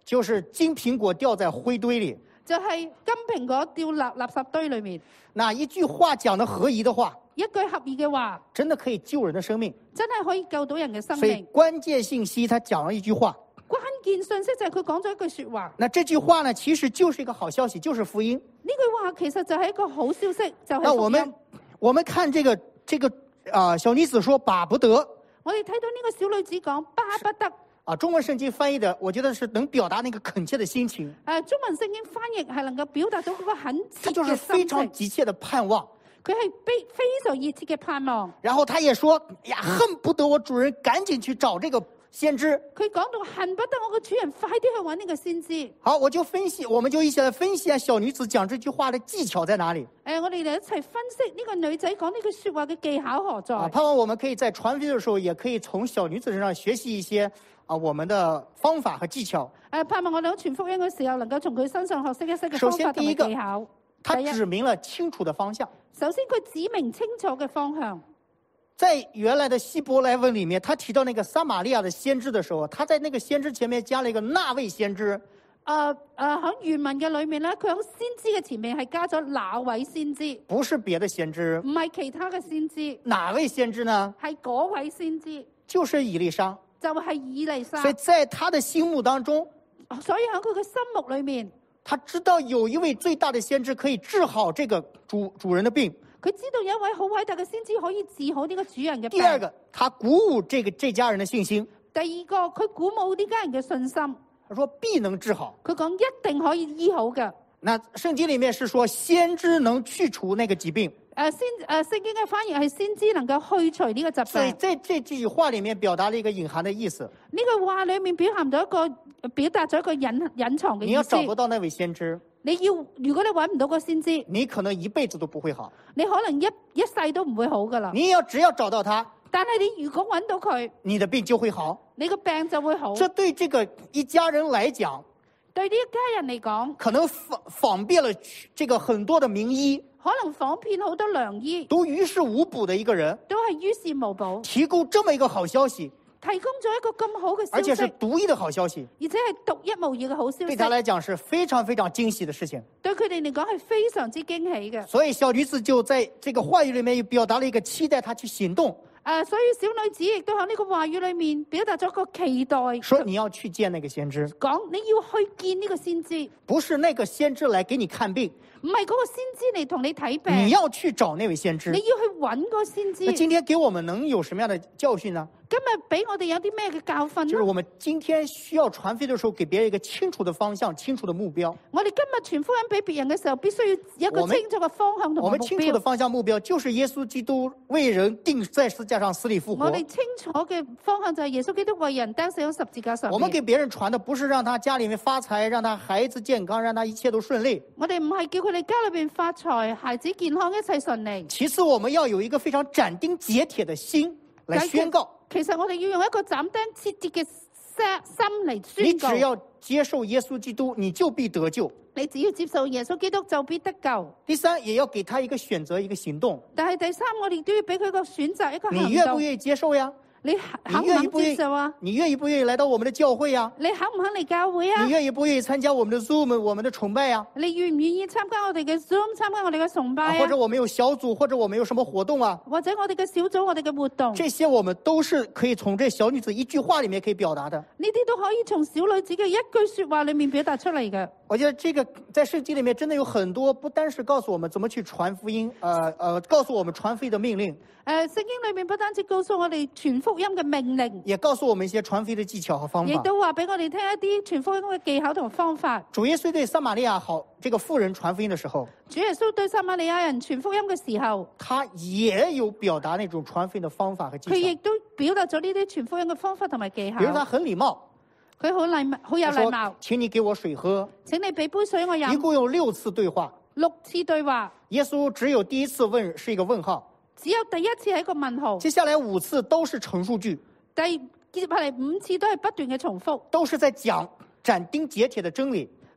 就是金苹果掉在灰堆里。 就係金蘋果掉垃垃圾堆裏面。 那一句話講得合宜的話， 一句合意嘅話， 真的可以救人的生命。 真係可以救到人嘅生所以命。 關鍵信息，他講了一句話。 關鍵信息就係佢講咗一句說話。 那這句話呢，其實就是一個好消息，就是福音。 呢句話其實就係一個好消息，就係那我們我們看這個這個啊、呃，小女子說巴不得。 我哋睇到呢個小女子講巴不得。 啊，中文聖經翻譯的，我覺得是能表達那個懇切的心情。 誒、呃，中文聖經翻譯係能夠表達到嗰個懇切嘅心情。他就是非常急切的盼望。 佢係非非常熱切嘅盼望。 然後他也說呀，恨不得我主人趕緊去找這個先知。 佢講到恨不得我個主人快啲去揾呢個先知。 好，我就分析，我們就一起來分析下小女子講這句話的技巧在哪裡。誒、 呃，我哋嚟一齊分析呢個女仔講呢句說話嘅技巧何在。 啊，盼望我們可以在傳福音的時候，也可以從小女子身上學習一些啊我們的方法和技巧。 誒，盼望我哋喺傳福音嘅時候，能夠從佢身上學識一些嘅方法同埋技巧。 他指明了清楚的方向。 首先，佢指明清楚嘅方向。 在原來的希伯來文裡面，他提到那個撒瑪利亞的先知的時候，他在那個先知前面加了一個那位先知。 誒誒，喺原文嘅裡面咧，佢喺先知嘅前面係加咗那位先知， 不是別的先知， 唔係其他嘅先知。 哪位先知呢？ 係嗰位先知， 就是以利沙， 就係以利沙。 所以在他的心目當中， 所以喺佢嘅心目裡面， 他知道有一位最大的先知可以治好這個主主人的病。 佢知道有一位好偉大嘅先知可以治好呢個主人嘅病。 第二個，他鼓舞這個這家人的信心。 第二個，佢鼓舞呢家人嘅信心。 他說必能治好。 佢講一定可以醫好嘅。 那聖經裡面是說先知能去除那個疾病。 誒先誒聖經嘅翻譯係先知能夠去除呢個疾病。 所以在這句話裡面表達了一個隱含的意思。 呢句話裡面表含咗一個表達咗一個隱隱藏嘅意思。 你要找不到那位先知， 你要如果你揾唔到個先知， 你可能一輩子都不會好。 你可能一一世都唔會好噶啦。 你要只要找到他， 但係你如果揾到佢， 你的病就會好， 你個病就會好。 這對這個一家人來講， 對呢一家人嚟講， 可能訪訪遍了這個很多的名醫， 可能訪遍好多良醫， 都於事無補的一個人， 都係於事無補， 提供這麼一個好消息， 提供咗一個咁好嘅消息， 而且是獨一的好消息， 而且係獨一無二嘅好消息， 對他來講是非常非常驚喜的事情。 對佢哋嚟講係非常之驚喜嘅。 所以小女子就在這個話語裡面又表達了一個期待，她去行動。 誒、呃，所以小女子亦都喺呢個話語裏面表達咗個期待， 說你要去見那個先知， 講你要去見呢個先知， 不是那個先知來給你看病， 唔係嗰個先知嚟同你睇病， 你要去找那位先知， 你要去揾個先知。 那今天給我們能有什麼樣的教訓呢？ 今日俾我哋有啲咩嘅教訓呢？ 就是我們今天需要傳福音的時候，給別人一個清楚的方向、清楚的目標。 我哋今日傳福音俾別人嘅時候，必須要有一個清楚嘅方向同目標。 我們清楚的方向目標就是耶穌基督為人釘在十字架上死裡復活。 我哋清楚嘅方向就係耶穌基督為人釘死喺十字架上面。 我們給別人傳的不是讓他家裡面發財，讓他孩子健康，讓他一切都順利。 我哋唔係叫佢哋家裏邊發財，孩子健康，一切順利。 其次，我們要有一個非常斬釘截鐵的心來宣告。 其實我哋要用一個斬釘截鐵嘅心嚟宣告。 你只要接受耶穌基督，你就必得救。 你只要接受耶穌基督，就必得救。 第三，也要給他一個選擇，一個行動。 但係第三，我哋都要俾佢個選擇，一個行動。 你願不願意接受呀？ 你肯唔肯接受啊？ 你願意不願意來到我們的教會呀？ 你肯唔肯嚟教會啊？ 你願意不願意參加我們的 Zoom、我們的崇拜呀？ 你願唔願意參加我哋嘅 Zoom、參加我哋嘅崇拜啊？ 或者我們有小組，或者我們有什麼活動啊？ 或者我哋嘅小組、我哋嘅活動， 這些我們都是可以從這小女子一句話裡面可以表達的。 呢啲都可以從小女子嘅一句說話裡面表達出嚟嘅。 我覺得這個在聖經裡面真的有很多，不單是告訴我們怎麼去傳福音，呃呃，告訴我們傳福音的命令。 誒，聖經裡面不單止告訴我哋傳福音嘅命令， 也告訴我們一些傳福音的技巧和方法。 亦都話俾我哋聽一啲傳福音嘅技巧同方法。 主耶穌對撒瑪利亞好這個婦人傳福音的時候， 主耶穌對撒瑪利亞人傳福音嘅時候， 他也有表達那種傳福音的方法和技巧。 佢亦都表達咗呢啲傳福音嘅方法同埋技巧。 比如他很禮貌， 佢好禮貌，好有禮貌。 請你給我水喝。 請你俾杯水我飲。 一共有六次對話。 六次對話。 耶穌只有第一次問是一個問號。 只有第一次係一個問號， 接下來五次都是陳述句， 第接下嚟五次都係不斷嘅重複， 都是在講斬釘截鐵的真理，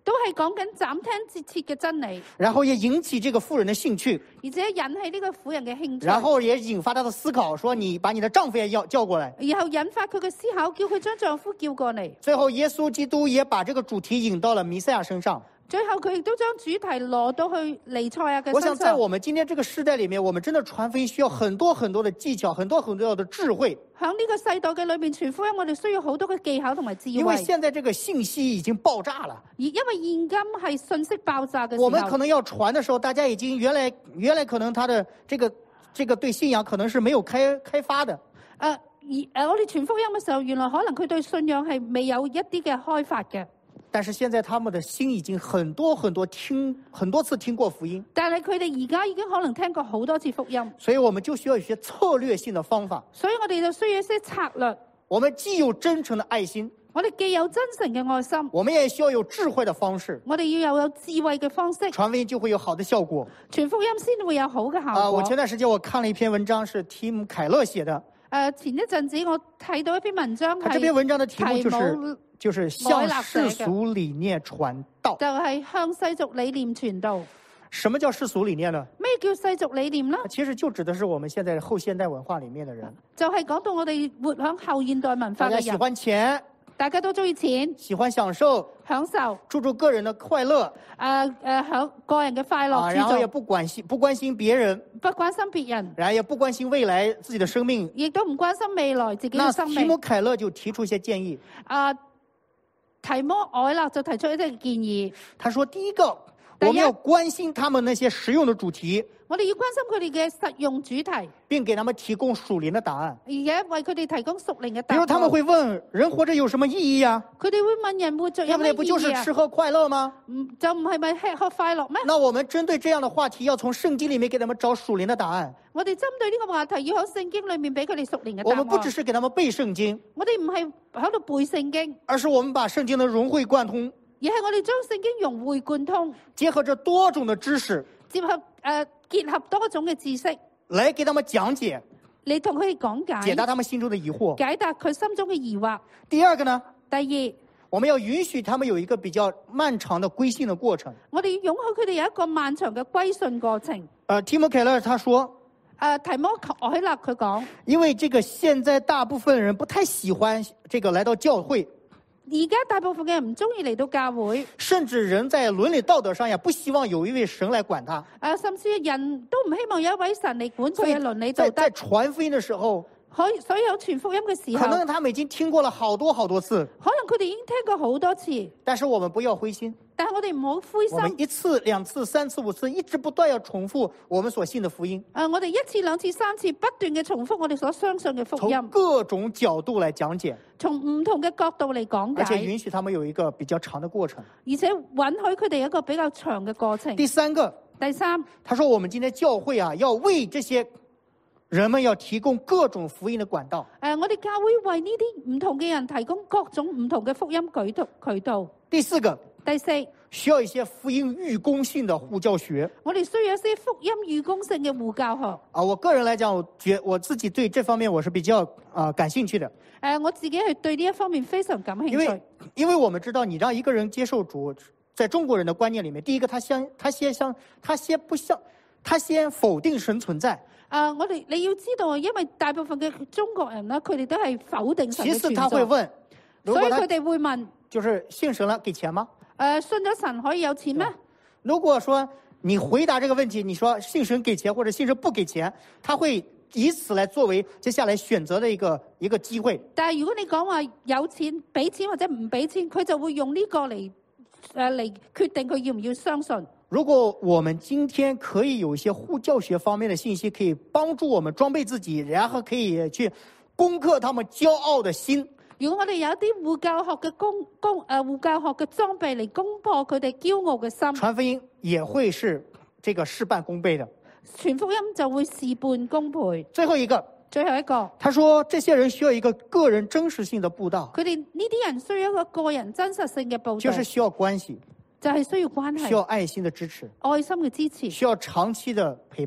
都係講緊斬釘截鐵嘅真理， 然後也引起這個婦人的興趣， 而且引起呢個婦人嘅興趣， 然後也引發她的思考，說你把你的丈夫也要叫過來， 然後引發佢嘅思考，叫佢將丈夫叫過嚟。 最後耶穌基督也把這個主題引到了彌賽亞身上。 最後佢亦都將主題攞到去彌賽亞嘅身上。 我想在我們今天這個時代裏面，我們真的傳福音需要很多很多的技巧，很多很多的智慧。 喺呢個世代嘅裏面傳福音，我哋需要好多嘅技巧同埋智慧。 因為現在這個信息已經爆炸了， 而因為現今係信息爆炸嘅時候， 我們可能要傳的時候，大家已經原來原來可能他的這個這個對信仰可能是沒有開開發的。誒、 呃，而誒我哋傳福音嘅時候，原來可能佢對信仰係未有一啲嘅開發嘅。 但是現在他們的心已經很多很多聽很多次聽過福音， 但係佢哋而家已經可能聽過好多次福音， 所以我們就需要一些策略性的方法。 所以我哋就需要一些策略。 我們既有真誠的愛心， 我哋既有真誠嘅愛心， 我們也需要有智慧的方式。 我哋要有有智慧嘅方式， 傳福音就會有好的效果。 傳福音先會有好嘅效果。 啊，我前段時間我看了一篇文章，是提姆凱勒寫的。 誒，前一陣子我睇到一篇文章， 他這篇文章的題目就是就是向世俗理念傳道， 就係向世俗理念傳道。 什麼叫世俗理念呢？ 咩叫世俗理念呢？ 其實就指的是我們現在後現代文化裏面的人， 就係講到我哋活響後現代文化嘅人， 大家喜歡錢， 大家都中意錢， 喜歡享受， 享受， 注重個人的快樂， 誒誒享個人嘅快樂， 啊，然後也不關心不關心別人， 不關心別人， 然後也不關心未來自己的生命， 亦都唔關心未來自己嘅生命。 那提姆凱勒就提出一些建議。 啊，提摩凱勒就提出一啲建議。 他說：第一個，我們要關心他們那些實用的主題， 我哋要關心佢哋嘅實用主題， 並給他們提供屬靈的答案， 而且為佢哋提供屬靈嘅答案。 比如他們會問：人活着有什麼意義啊？ 佢哋會問人活着有咩意義啊？ 對不對？不就是吃喝快樂嗎？ 唔就唔係咪吃喝快樂咩？ 那我們針對這樣的話題，要從聖經裏面給他們找屬靈的答案。 我哋針對呢個話題，要喺聖經裏面俾佢哋屬靈嘅答案。 我們不只是給他們背聖經， 我哋唔係喺度背聖經， 而是我們把聖經的融會貫通， 而係我哋將聖經融會貫通， 結合着多種的知識， 結合誒、呃、結合多種嘅知識， 來給他們講解， 你同佢哋講解， 解答他們心中的疑惑， 解答佢心中嘅疑惑。 第二個呢？ 第二， 我們要允許他們有一個比較漫長的歸信的過程。 我哋要容許佢哋有一個漫長嘅歸信過程。 呃，提姆凱勒他說。 誒，提摩凱勒佢講， 因為這個現在大部分人不太喜歡這個來到教會， 而家大部分嘅人唔中意嚟到教會， 甚至人在倫理道德上也不希望有一位神來管他。 誒，甚至人都唔希望有一位神嚟管佢嘅倫理道德。 在傳福音的時候， 可以所以有傳福音嘅時候， 可能他們已經聽過了好多好多次， 可能佢哋已經聽過好多次。 但是我們不要灰心， 但係我哋唔好灰心。 我們一次、兩次、三次、五次，一直不斷要重複我們所信的福音。 誒，我哋一次、兩次、三次不斷嘅重複我哋所相信嘅福音， 從各種角度來講解， 從唔同嘅角度嚟講解， 而且允許他們有一個比較長的過程， 而且允許佢哋有一個比較長嘅過程。 第三個， 第三， 他說我們今天教會啊，要為這些人們要提供各種福音的管道。 誒、呃，我哋教會為呢啲唔同嘅人提供各種唔同嘅福音渠道渠道。 第四個， 第四， 需要一些福音預公性的護教學。 我哋需要一些福音預公性嘅護教學。 啊，我個人來講，我覺我自己對這方面我是比較啊、呃、感興趣的。 誒、呃，我自己係對呢一方面非常感興趣。 因為因為我們知道，你讓一個人接受主，在中國人的觀念裡面，第一個他相他先相他先不相他先否定神存在。 啊、呃，我哋你要知道，因為大部分嘅中國人咧，佢哋都係否定神嘅存在。 其次，他會問， 所以佢哋會問， 就是信神了，給錢嗎？ 誒、呃，信咗神可以有錢咩？ 如果說你回答這個問題，你說信神給錢或者信神不給錢，他會以此來作為接下來選擇的一個一個機會。 但係如果你講話有錢俾錢或者唔俾錢，佢就會用呢個嚟誒嚟決定佢要唔要相信。 如果我們今天可以有一些護教學方面的信息，可以幫助我們裝備自己，然後可以去攻克他們驕傲的心。 如果我哋有一啲護教學嘅攻攻誒護教學嘅裝備嚟攻破佢哋驕傲嘅心， 傳福音也會是這個事半功倍的。 傳福音就會事半功倍。 最後一個， 最後一個， 他說這些人需要一個個人真實性的佈道。 佢哋呢啲人需要一個個人真實性嘅佈道， 就是需要關係。 就係需要關係， 需要愛心的支持， 愛心嘅支持， 需要長期的陪伴，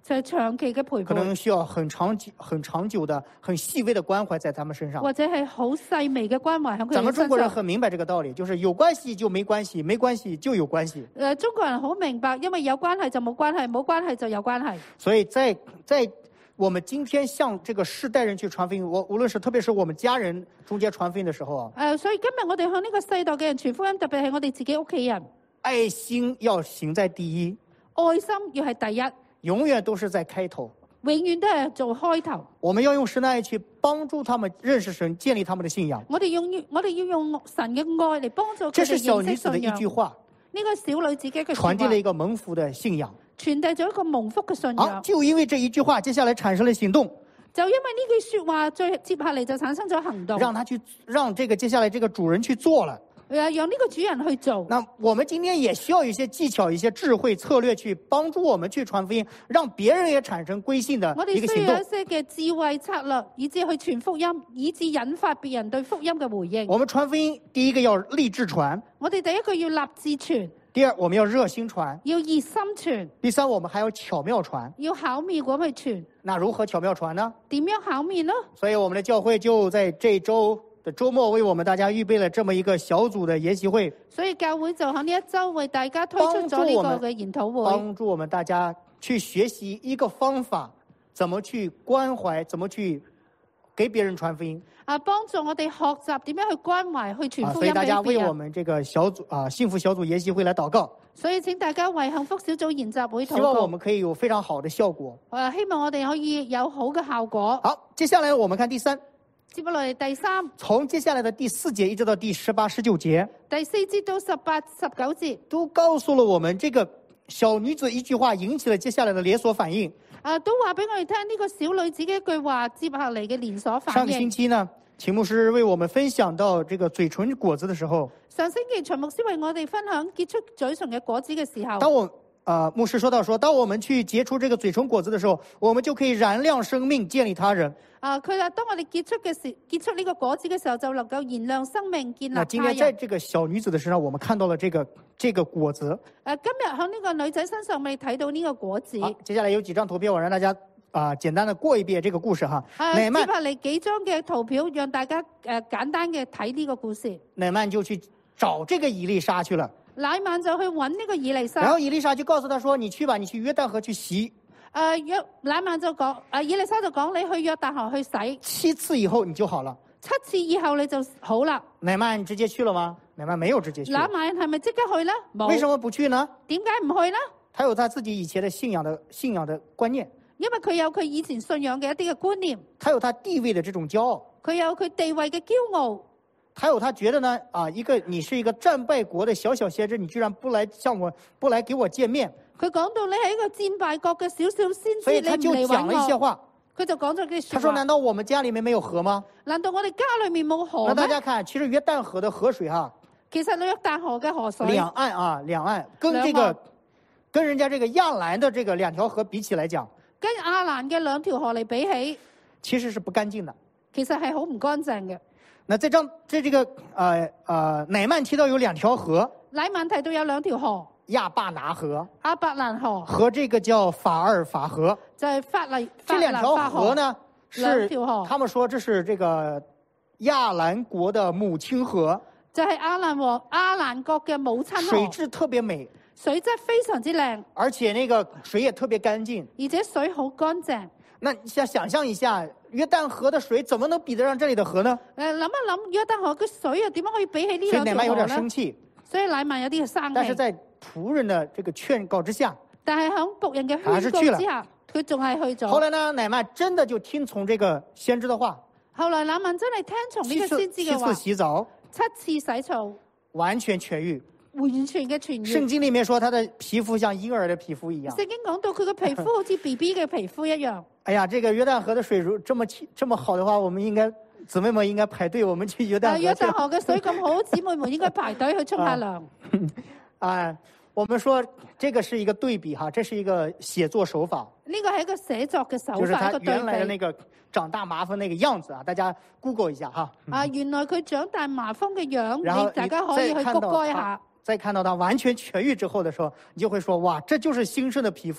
就係長期嘅陪可能伴， 需要很長久、很長久的、很細微的關懷在他們身上。 或者係好細微嘅關懷喺佢咱們中哋身上。 國人很明白這個道理，就是有關係就沒關係，沒關係就有關係。 誒，中國人好明白，因為有關係就冇關係，冇關係就有關係。 所以在在我們今天向這個世代人去傳福音，我無論是特別是我們家人中間傳福音的時候啊， 誒，所以今日我哋向呢個世代嘅人傳福音，特別係我哋自己屋企人， 愛心要行在第一， 愛心要係第一， 永遠都是在開頭。 永遠都係做開頭。 我們要用神的愛去幫助他們認識神，建立他們的信仰。 我哋用我哋要用神嘅愛嚟幫助佢哋這是小認識女子的信仰。 一句話， 呢個小女子嘅一句說話傳遞了一個蒙福的信仰。 傳遞咗一個蒙福嘅信好， 仰。 就因為這一句話，接下來產生了行動， 就因為呢句說話，再接下嚟就產生咗行動， 讓他去，讓這個接下來這個主人去做了。 誒，讓呢個主人去做。 那我們今天也需要一些技巧、一些智慧策略，去幫助我們去傳福音，讓別人也產生歸信的我哋一個行動需要一。些嘅智慧策略，以至去傳福音，以至引發別人對福音嘅回應。 我們傳福音，第一個要立志傳， 我哋第一個要立志傳， 第二我們要熱心傳， 要熱心傳， 第三我們還要巧妙傳。 要巧妙咁去傳。 那如何巧妙傳呢？ 點樣巧妙呢？ 所以我們的教會就在這周的周末為我們大家預備了這麼一個小組的研習會， 所以教會就喺呢一周為大家推出咗呢個嘅研討會， 幫助我們大家去學習一個方法，怎麼去關懷，怎麼去給別人傳福音。 啊，幫助我哋學習點樣去關懷、去傳啊， 福音俾所以大家為別人。 我們這個小組啊幸福小組研習會來禱告， 所以請大家為幸福小組研習會禱告。 希望我們可以有非常好的效果。 誒，希望我哋可以有好嘅效果。 好，接下來我們看第三， 接落嚟第三、 從接下來的第四節一直到第十八、十九節， 第四節到十八、十九節， 都告訴了我們這個小女子一句話引起了接下來的連鎖反應。 啊，都話俾我哋聽呢個小女子嘅一句話，接下嚟嘅連鎖上反個星應。 期呢，秦牧師為我們分享到這個嘴唇果子的時候， 上星期秦牧師為我哋分享結出嘴唇嘅果子嘅時候， 當我啊、呃、牧師說到說，當我們去結出這個嘴唇果子的時候，我們就可以燃亮生命，建立他人。 啊，佢話當我哋結出嘅時，結出呢個果子嘅時候，就能夠燃亮生命，建立那今他天在人。 這個小女子的身上，我們看到了這個這個果子。 誒、啊，今日喺呢個女仔身上，未睇到呢個果子。 好，接下來有幾張圖片，我讓大家啊、呃、簡單的過一遍這個故事哈。 啊，接乃曼下嚟幾張嘅圖表，讓大家誒、呃、簡單嘅睇呢個故事。 乃曼就去找這個以利沙去了， 乃曼就去揾呢個以利沙。 然後以利沙就告訴他說：“你去吧，你去約旦河去洗， 誒約乃曼就講，誒以利沙就講你去約旦河去洗， 七次以後你就好了。 七次以後你就好啦。” 乃曼直接去了嗎？乃曼沒有直接去。 乃曼係咪即刻去呢？冇。 為什麼不去呢？ 點解唔去呢？ 他有他自己以前的信仰的信仰的觀念， 因為佢有佢以前信仰嘅一啲嘅觀念， 他有他地位的這種驕傲， 佢有佢地位嘅驕傲， 還有他覺得呢啊，一個你是一個戰敗國的小小先知，你居然不來向我不來給我見面， 佢講到你係一個戰敗國嘅小小先知， 所以他就你唔嚟講了一些揾我， 話。 佢就講咗句他說：“ 説話。 難道我們家裡面沒有河嗎？” 難道我哋家裏面冇河那大咩？ 家看，其實約旦河的河水哈、啊， 其實約旦河嘅河水， 兩岸啊，兩岸跟這個兩岸跟人家這個亞蘭的這個兩條河比起來講， 跟亞蘭嘅兩條河嚟比起， 其實是不乾淨的。 其實係好唔乾淨嘅。 那這張這這個呃呃乃曼提到有兩條河， 乃曼提到有兩條河， 亞巴拿河亞伯蘭河和這個叫法爾法河。 就係法利法這兩條蘭法河呢，是兩條河他們說這是這個亞蘭國的母親河， 就係亞蘭和亞蘭國嘅母親河， 水質特別美， 水質非常之靚， 而且那個水也特別乾淨。 而且水好乾淨。 那想想象一下，約旦河的水怎麼能比得上這裡的河呢？ 誒諗一諗約旦河嘅水又點樣可以比起呢所以乃曼有兩條河呢點生？氣， 所以乃曼有啲嘅生氣， 但是在僕人的這個勸告之下， 但係喺僕人嘅還是去了勸告之下，佢仲係去咗。 後來呢，乃曼真的就聽從這個先知的話， 後來乃曼真係聽從呢七次個先知七次嘅話， 洗澡， 七次洗澡， 完全痊愈。 完全嘅痊聖愈。 經裡面說他的皮膚像嬰兒的皮膚一樣。 聖經講到佢嘅皮膚好似 B B 嘅皮膚一樣。 哎呀，這個約旦河的水如這麼清這麼好的話，我們應該姊妹們應該排隊，我們去約旦但河去。 係約旦河嘅水咁好，姊妹們應該排隊去沖下涼。 啊，我們說這個是一個對比哈，這是一個寫作手法， 呢個係一個寫作嘅手就是法，一個他原來的對比。 那個長大麻風那個樣子啊，大家 Google 一下哈。 啊，原來佢長大麻風嘅樣， 然後你大家可以去谷再看到他歌一下。 再看到他完全痊愈之後的時候，你就會說哇，這就是興盛的皮膚。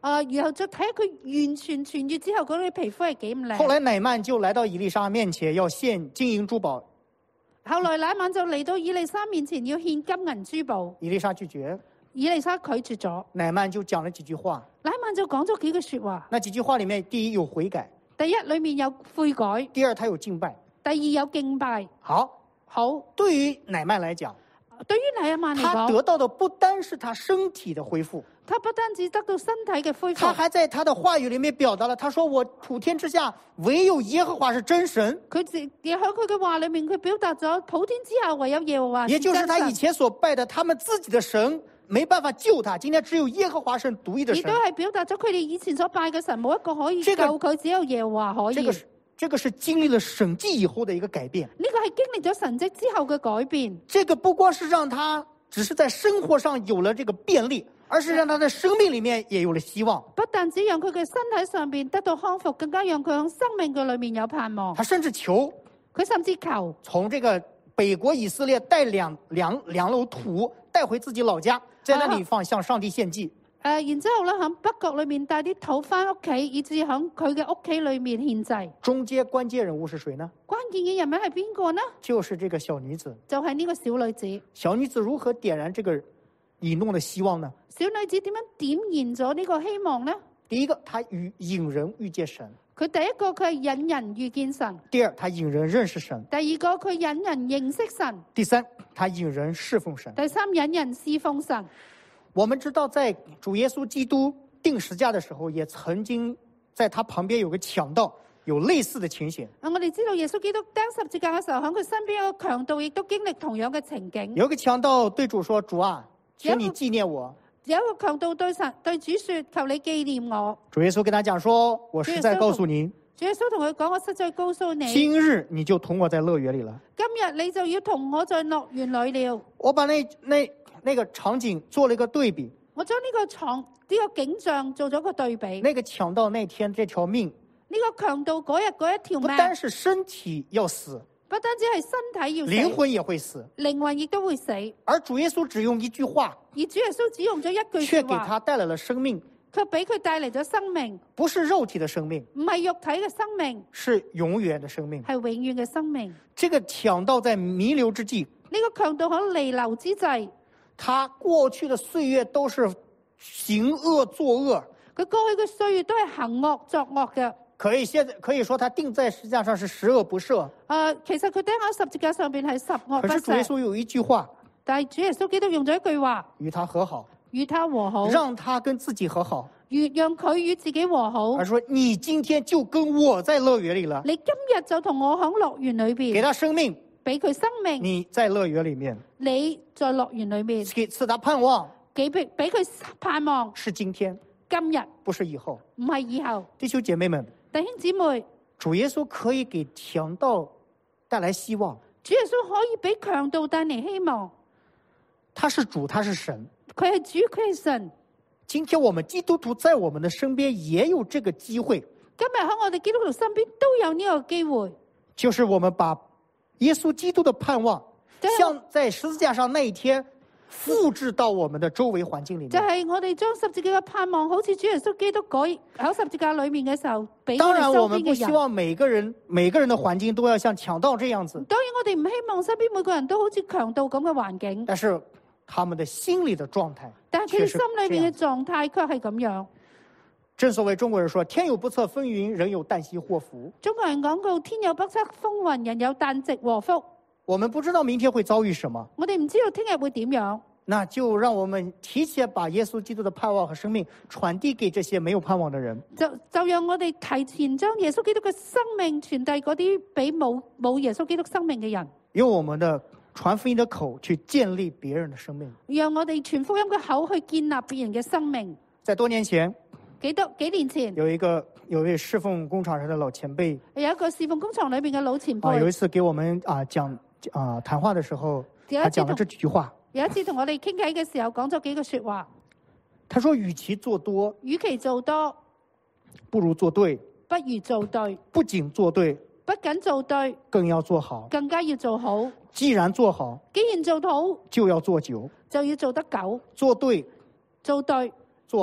啊，然後再睇下佢完全痊愈之後嗰啲皮膚係幾咁靚。 後來乃曼就來到以利沙面前，要獻金銀珠寶。 後來乃曼就嚟到以利沙面前要獻金銀珠寶， 以利沙拒絕， 以利沙拒絕咗， 乃曼就講了幾句話。 乃曼就講咗幾句說話。 那幾句話裡面，第一有悔改， 第一裏面有悔改， 第二他有敬拜。 第二有敬拜。 好， 好， 對於乃曼來講， 對於乃曼嚟他講， 得到的不單是他身體的恢復， 他不單止得到身體嘅恢復， 他還在他的話語裡面表達了，他說我普天之下唯有耶和華是真神。 佢自亦喺佢嘅話裏面，佢表達咗普天之下唯有耶和華是也真神。 就是他以前所拜的他們自己的神沒辦法救他，今天只有耶和華神獨一的神。 亦都係表達咗佢哋以前所拜嘅神冇一個可以救這個佢，只有耶和華可以。 這個是這個是經歷了審計以後的一個改變。 呢個係經歷咗神蹟之後嘅改變。 這個不光是讓他只是在生活上有了這個便利，而是讓他在生命裡面也有了希望。 不但只讓佢嘅身體上邊得到康復，更加讓佢喺生命嘅裏面有盼望。 他甚至求佢甚至求從這個北國以色列帶兩兩兩簍土帶回自己老家，在那裡放向上帝獻祭。 誒、呃，然之後咧，喺北國裏面帶啲土翻屋企，以至喺佢嘅屋企裏面獻祭。 中間關鍵人物是誰呢？ 關鍵嘅人物係邊個呢？ 就是這個小女子。 就係、是、呢個小女子。 小女子如何點燃這個以諾的希望呢？ 小女子點樣點燃咗呢個希望呢？ 第一個，她與引人遇見神。 佢第一個佢係引人遇見神。 第二，她引人認識神。 第二個佢引人認識神。 第三，她引人侍奉神。 第三，引人侍奉神。 我們知道，在主耶穌基督釘十架的時候，也曾經在他旁邊有個強盜，有類似的情形。 我哋知道耶穌基督釘十字架嘅時候，喺佢身邊有個強盜，亦都經歷同樣嘅情景。 有個強盜對主說：主啊，請你紀念我。 有一個強盜對神對主說：求你紀念我。 主耶穌跟他講說：我實在告訴您， 主耶穌同佢講：我實在告訴你， 今日你就同我在樂園裏了。 今日你就要同我在樂園裏了。 我把那那。那個場景做了一個對比， 我將呢個場呢、這個景象做咗個對比。 那個強盜那天這條命， 呢、這個強盜嗰日嗰一條命， 不單是身體要死， 不單止係身體要死， 靈魂也會死， 靈魂亦都會死。 而主耶穌只用一句話， 而主耶穌只用咗一句卻說話， 給他帶來了生命， 卻俾佢帶嚟咗生命， 不是肉體的生命， 唔係肉體嘅生命， 是永遠的生命， 係永遠嘅生命。 這個強盜在彌留之際， 呢、這個強盜喺彌留之際， 他過去的歲月都是行惡作惡， 佢過去嘅歲月都係行惡作惡嘅。 可以現在可以說他釘在十字架上是十惡不赦。 誒、呃，其實佢釘喺十字架上邊係十惡不赦。 可是主耶穌有一句話， 但係主耶穌基督用咗一句話， 與他和好， 與他和好， 讓他跟自己和好， 與讓佢與自己和好。 而說你今天就跟我在樂園裏了， 你今日就同我喺樂園裏邊， 給他生命， 俾佢生命， 你在樂園裏面， 你在樂園裏面， 給賜他盼望， 給俾俾佢盼望， 是今天， 今日不是以後。 唔係以後。 弟兄姐妹們， 弟兄姊妹， 主耶穌可以給強盜帶來希望， 主耶穌可以俾強盜帶嚟希望。 他是主，他是神， 佢係主，佢係神。 今天我們基督徒在我們的身邊也有這個機會， 今日喺我哋基督徒身邊都有呢個機會， 就是我們把耶穌基督的盼望，像在十字架上那一天複製到我們的周圍環境裏面。 就係我哋將十字架嘅盼望，好似主耶穌基督改喺十字架裏面嘅時候，俾我哋當然，我們不身邊嘅人。 希望每個人每個人的環境都要像強盜這樣子， 當然，我哋唔希望身邊每個人都好似強盜咁嘅環境， 但是他們的心理的狀態， 但係佢哋心裏面嘅狀態卻係咁樣。 正所謂中國人說，天有不測風雲，人有旦夕禍福。 中國人講過，天有不測風雲，人有旦夕禍福。 我們不知道明天會遭遇什麼， 我哋唔知道聽日會點樣， 那就讓我們提前把耶穌基督的盼望和生命傳遞給這些沒有盼望的人。 就就讓我哋提前將耶穌基督嘅生命傳遞嗰啲俾冇冇耶穌基督生命嘅人， 用我們的傳福音的口去建立別人的生命。 讓我哋傳福音嘅口去建立別人嘅生命。 在多年前， 幾多幾年前， 有一個有一位侍奉工廠上的老前輩， 有一個侍奉工廠裏邊嘅老前啊，有一輩， 次給我們啊講啊談話的時候，他講了這幾句話。 有一次同我哋傾偈嘅時候，講咗幾句說話。 他說：與其做多， 與其做多， 不如做對； 不如做對； 不僅做對， 不僅做對， 更要做好。 更加要做好。 既然做好， 既然做好， 就要做久。 就要做得久。 做對， 做對， 做好，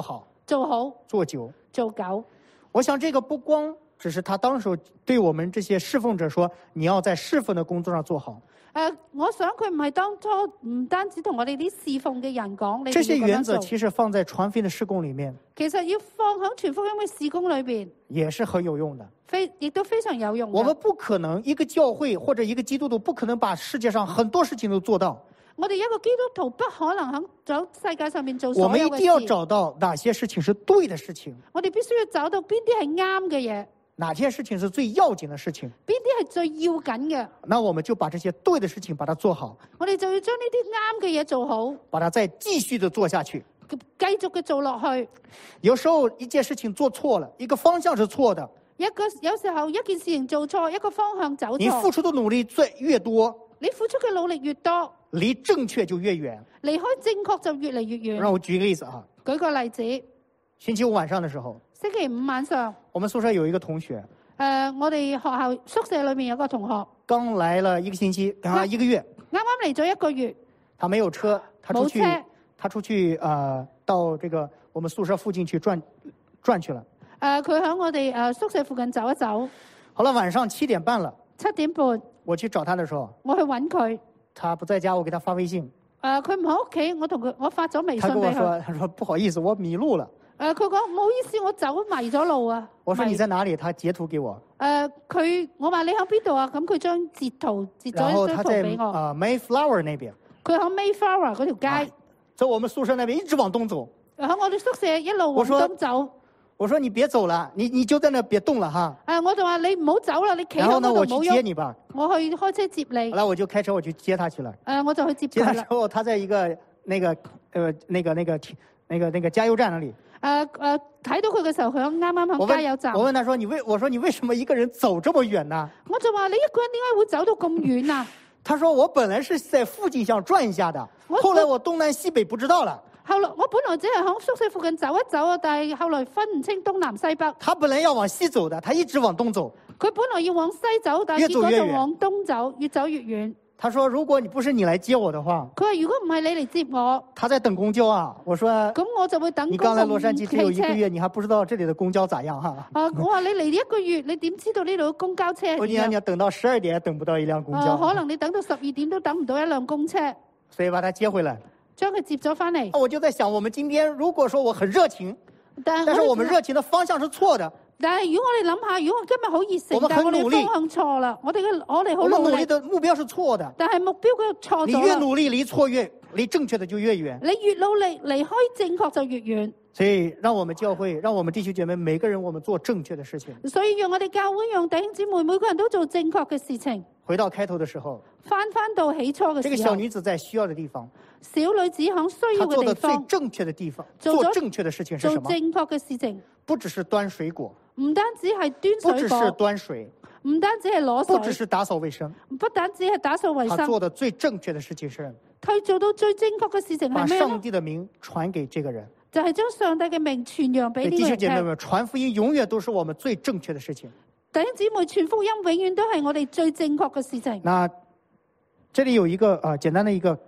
做好、 做久。 做久。 我想这个不光只是他当时对我们这些侍奉者說，你要在侍奉的工作上做好。 誒、我想佢唔係當初唔單止同我哋啲侍奉嘅人講，你這些哋要咁樣做。 原則其實放在傳福音的事工裡面， 其實要放喺傳福音嘅事工裏邊， 也是很有用的。 非亦都非常有用嘅。 我們不可能一個教會或者一個基督徒不可能把世界上很多事情都做到。 我哋一個基督徒不可能喺喺世界上面做我所有們一定要嘅事。 找到哪些事情是對的事情， 我哋必須要找到邊啲係啱嘅嘢， 哪些事情是最要緊的事情， 邊啲係最要緊嘅。 那我們就把這些對的事情把它做好， 我哋就要將呢啲啱嘅嘢做好， 把它再繼續的做下去。 繼續嘅做落去。 有時候一件事情做錯了，一個方向是錯的， 一個有時候一件事情做錯，一個方向走你付錯， 出的努力最越多， 你付出嘅努力越多， 離正確就越遠。 離開正確就越嚟越遠。 讓我舉一個例子啊， 舉個例子， 星期五晚上的時候， 星期五晚上， 我們宿舍有一個同學誒、我哋學校宿舍裏面有個同學， 剛來了一個星期啊一個月， 啱啱嚟咗一個月， 他沒有車，他出去冇車， 他出去呃到這個我們宿舍附近去轉轉去了。 誒佢喺我哋誒宿舍附近走一走， 好了，晚上七點半了， 七點半我去找他的時候， 我去揾佢， 他不在家，我給他發微信， 誒佢唔喺屋企，我同佢我發咗微他跟我信俾佢， 說，他說不好意思，我迷路了。 誒佢講唔好意思，我走迷咗路啊。 我說迷你在哪裡？他截圖給我， 誒佢我話你喺邊度啊？咁佢將截圖截然後咗一張圖他在俾我。 呃 Mayflower 那邊， 佢喺 Mayflower 嗰條街， 啊在我們宿舍那邊一直往東走。 喺我哋宿舍一路往我說東走。 我說你別走了，你你就在那別動了哈。 誒我就話你唔好走啦，你企喺然後呢， 嗰度我唔好喐。 去接你吧。 我去開車接你。 後來我就開車我去接他去了。 誒我就去接佢啦。 接他之後，他在一個那個呃那個那個那個那個加油站那裡。 誒誒睇到佢嘅時候，佢啱啱我喺加油站。 問我問他說你為我說你為什麼一個人走這麼遠呢？ 我就話你一個人點解會走到咁遠啊？ 他說我本來是在附近想轉一下的， 我後來我東南西北不知道了。 後來我本來只係喺宿舍附近走一走啊，但係後來分唔清東南西北。 他本來要往西走的，他一直往東走。 佢本來要往西走，但係結果就往東走，越走越遠。 他說如果你不是你來接我的話， 佢話如果唔係你嚟接我， 他在等公交啊。我說咁我就會等你剛來洛公共杉磯只有一汽車。 個月，你還不知道這裡的公交咋樣哈？ 啊！我話你嚟一個月，你點知道呢度嘅公交車係我講你點樣？ 要等到十二點也等不到一輛公啊， 交， 可能你等到十二點都等唔到一輛公車， 所以把他接回來。 將佢接咗翻嚟。 我就在想，我們今天如果說我很熱情， 但但是我們哋熱情的方向是錯的， 但係如果我哋諗下，如果我今日好熱誠， 我們但係我哋很努力方向錯啦，我哋嘅我哋好我們努力努力， 的目標是錯的。 但係目標佢錯你越咗啦。 努力離錯越離正確的就越遠。 你越努力，離開正確就越遠。 所以讓我們教會，讓我們弟兄姐妹每個人我們做正確的事情。 所以讓我哋教會，讓弟兄姊妹每個人都做正確嘅事情。 回到開頭的時候， 翻翻到起初嘅這個時候， 小女子在需要的地方， 小女子喺需要她做的最嘅地方正確的地方， 做咗做正確的事情是做什麼？ 正確嘅事情， 不只是端水果， 唔單止係端水不只是果， 端水， 唔單止係攞水， 不只是打掃衛生， 不單止係打掃衛生， 她做的最正確的事情是佢做到最正確嘅事情把上係咩呢？ 帝的名傳給這個人。 就係將上帝嘅名傳揚俾對呢個人聽。 弟兄姐妹們，傳福音永遠都是我們最正確的事情。 弟兄姊妹，傳福音永遠都係我哋最正確嘅事情。 那這裡有一個啊、呃，簡單的一個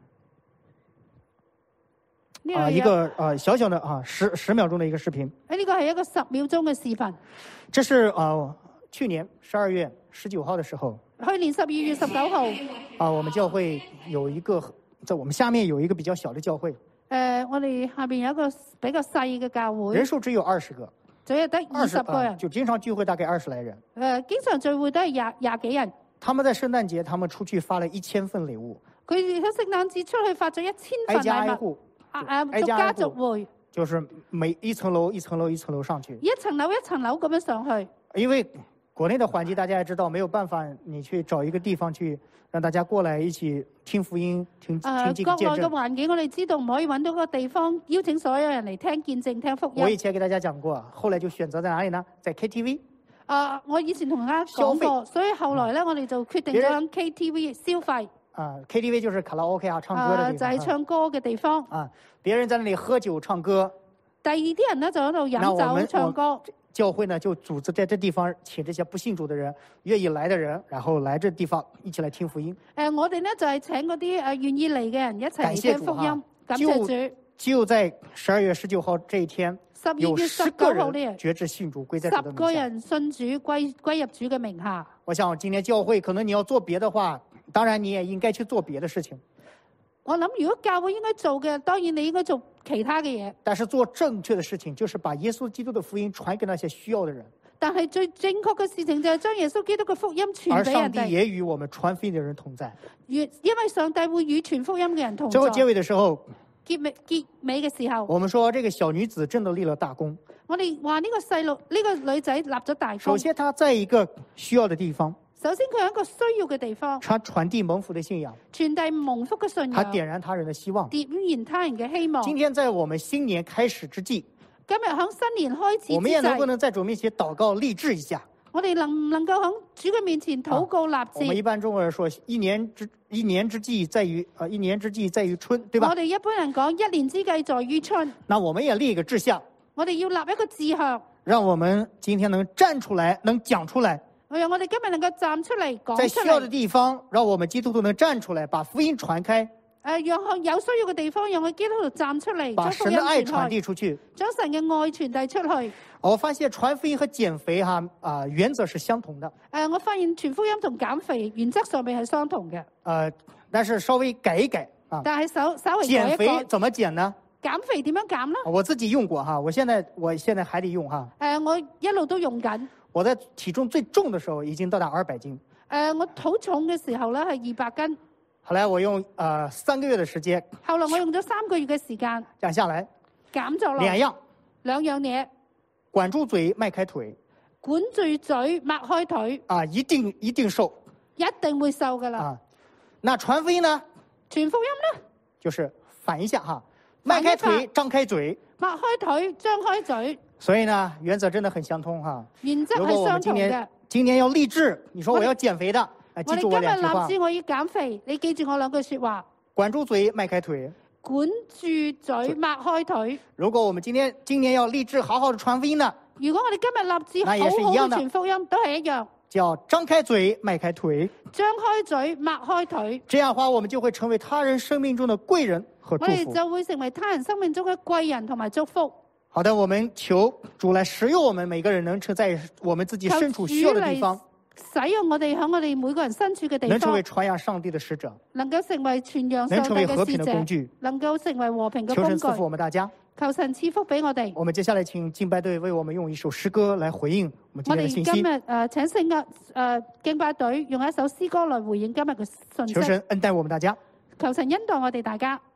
啊、呃、一個啊、呃、小小的啊十十秒鐘的一個視頻。 呢個係一個十秒鐘嘅視頻。 這是啊、呃、去年十二月十九號的時候， 去年十二月十九號， 啊，我們教會有一個在我們下面有一個比較小的教會， 誒、呃，我哋下邊有一個比較細嘅教會， 人數只有二十個， 只係得二二十十個人， 啊，就經常聚會大概二十來人。 誒、呃，經常聚會都係廿廿幾人。 他們在聖誕節，他們出去發了一千份禮物， 佢哋喺聖誕節出去發咗一千份挨家挨禮物， 戶， 啊誒， 挨家挨逐家逐戶， 會， 就是每一層樓一層樓一層樓上去。 一層樓一層樓咁樣上去。 因為國內的環境大家也知道，沒有辦法，你去找一個地方去讓大家過來一起聽福音、聽聽誒， 這個見國內嘅證。 環境我哋知道唔可以揾到個地方邀請所有人嚟聽見證、聽福音。 我以前給大家講過，後來就選擇在哪裡呢？在 K T V。 啊！我以前同大家消費講過，所以後來咧，我哋就決定咗喺 K T V 消費。 啊，K T V 就是卡拉 OK 啊，唱歌的啊， 地方。 就係唱歌嘅地方。 啊，別人在那裡喝酒唱歌， 第二啲人咧就喺度那我們飲酒唱歌。 教會呢就組織在這地方請這些不信主的人、願意來的人，然後來這地方一起來聽福音。 誒、呃，我哋咧就係、是、請嗰啲誒願意嚟嘅人一齊嚟感謝主聽福音， 哈感謝主。 就在十二月十九号这一天， 十二有月十十个九號呢日， 人决志信主，归在主十的名下。 個人信主歸歸入主嘅名下。 我想今天教会可能你要做别的话，当然你也应该去做别的事情， 我諗如果教會應該做嘅，當然你應該做其他嘅嘢。 但是做正确的事情，就是把耶稣基督的福音传给那些需要的人。 但係最正確嘅事情就係將耶穌基督嘅福音傳而上俾人哋。 帝也與我們傳福音的人同在。 因為上帝會與傳福音嘅人同在。 最後結尾的時候， 結尾結尾嘅時候， 我們說這個小女子真的立了大功。 我哋話呢個細路呢個女仔立咗大功。 首先，她在一個需要的地方， 首先佢喺一個需要嘅地方， 她傳遞蒙福的信仰， 傳遞蒙福嘅信她仰， 點燃他人的希望。 點燃他人嘅希望。 今天在我們新年開始之際， 今日喺新年開始之際， 我們也能不能在主面前禱告立志一下？ 我哋能唔能夠喺主嘅面前禱告立志？ 我們一般中國人說，一年之一年之計在於呃一年之計在於春，對吧？ 我哋一般人講一年之計在於春。 那我們也立一個志向， 我哋要立一個志向， 讓我們今天能站出來，能講出來。 讓我哋今日能夠站出嚟講出嚟。 在需要的地方，讓我們基督徒能站出來，把福音傳開。 誒，讓有需要嘅地方，讓我基督徒站出嚟， 把神的愛傳遞出去， 將神嘅愛傳遞出去。 我發現傳福音和減肥哈啊、呃、原則是相同的。 誒，我發現傳福音同減肥原則上面係相同嘅。 呃，但是稍微改一改啊。 但係稍稍微改一改。 減肥怎麼減呢？ 減肥點樣減呢？ 我自己用過哈，我現在我現在還得用哈。 誒，我一路都用緊。 我在體重最重的時候已經到達二百斤。 誒，我好重嘅時候咧係二百斤。 後來我用呃三個月的時間， 後來我用咗三個月嘅時間減下來， 減咗落兩樣， 兩樣嘢， 管住嘴，邁開腿， 管住嘴，擘開腿， 啊，一定一定瘦， 一定會瘦噶啦。 啊，那傳福音呢？ 傳福音呢？ 就是反一下哈，邁開腿，張開嘴， 擘開腿，張開嘴。 所以呢，原則真的很相通哈。 原則係相同嘅。 今年要立志，你說我要減肥的，啊，記住我兩句話。 我哋今日立志我要減肥，你記住我兩句說話。 管住嘴，邁開腿。 管住嘴，擘開腿。 如果我們今天今年要立志好好的傳福音呢？ 如果我哋今日立志好好的傳福音，都係一樣。 叫張開嘴，邁開腿。 張開嘴，擘開腿。 這樣的話，我們就會成為他人生命中的貴人和祝福。 我哋就會成為他人生命中嘅貴人同埋祝福。 好的，我們求主來使用我們每個人，能在我們自己身處需要的地方， 使用我哋喺我哋每個人身處嘅地方， 能成為傳揚上帝的使者， 能夠成為傳揚上帝能成為和嘅使者， 平的工具， 能夠成為和平嘅求工具。 神賜福我們大家， 求神賜福俾我哋。 我們接下來請敬拜隊為我們用一首詩歌來回應我們今我哋天的信息。 今日誒、呃、請聖樂誒敬拜隊用一首詩歌來回應今日嘅信息。 求神恩待我們大家。 求神恩待我哋大家。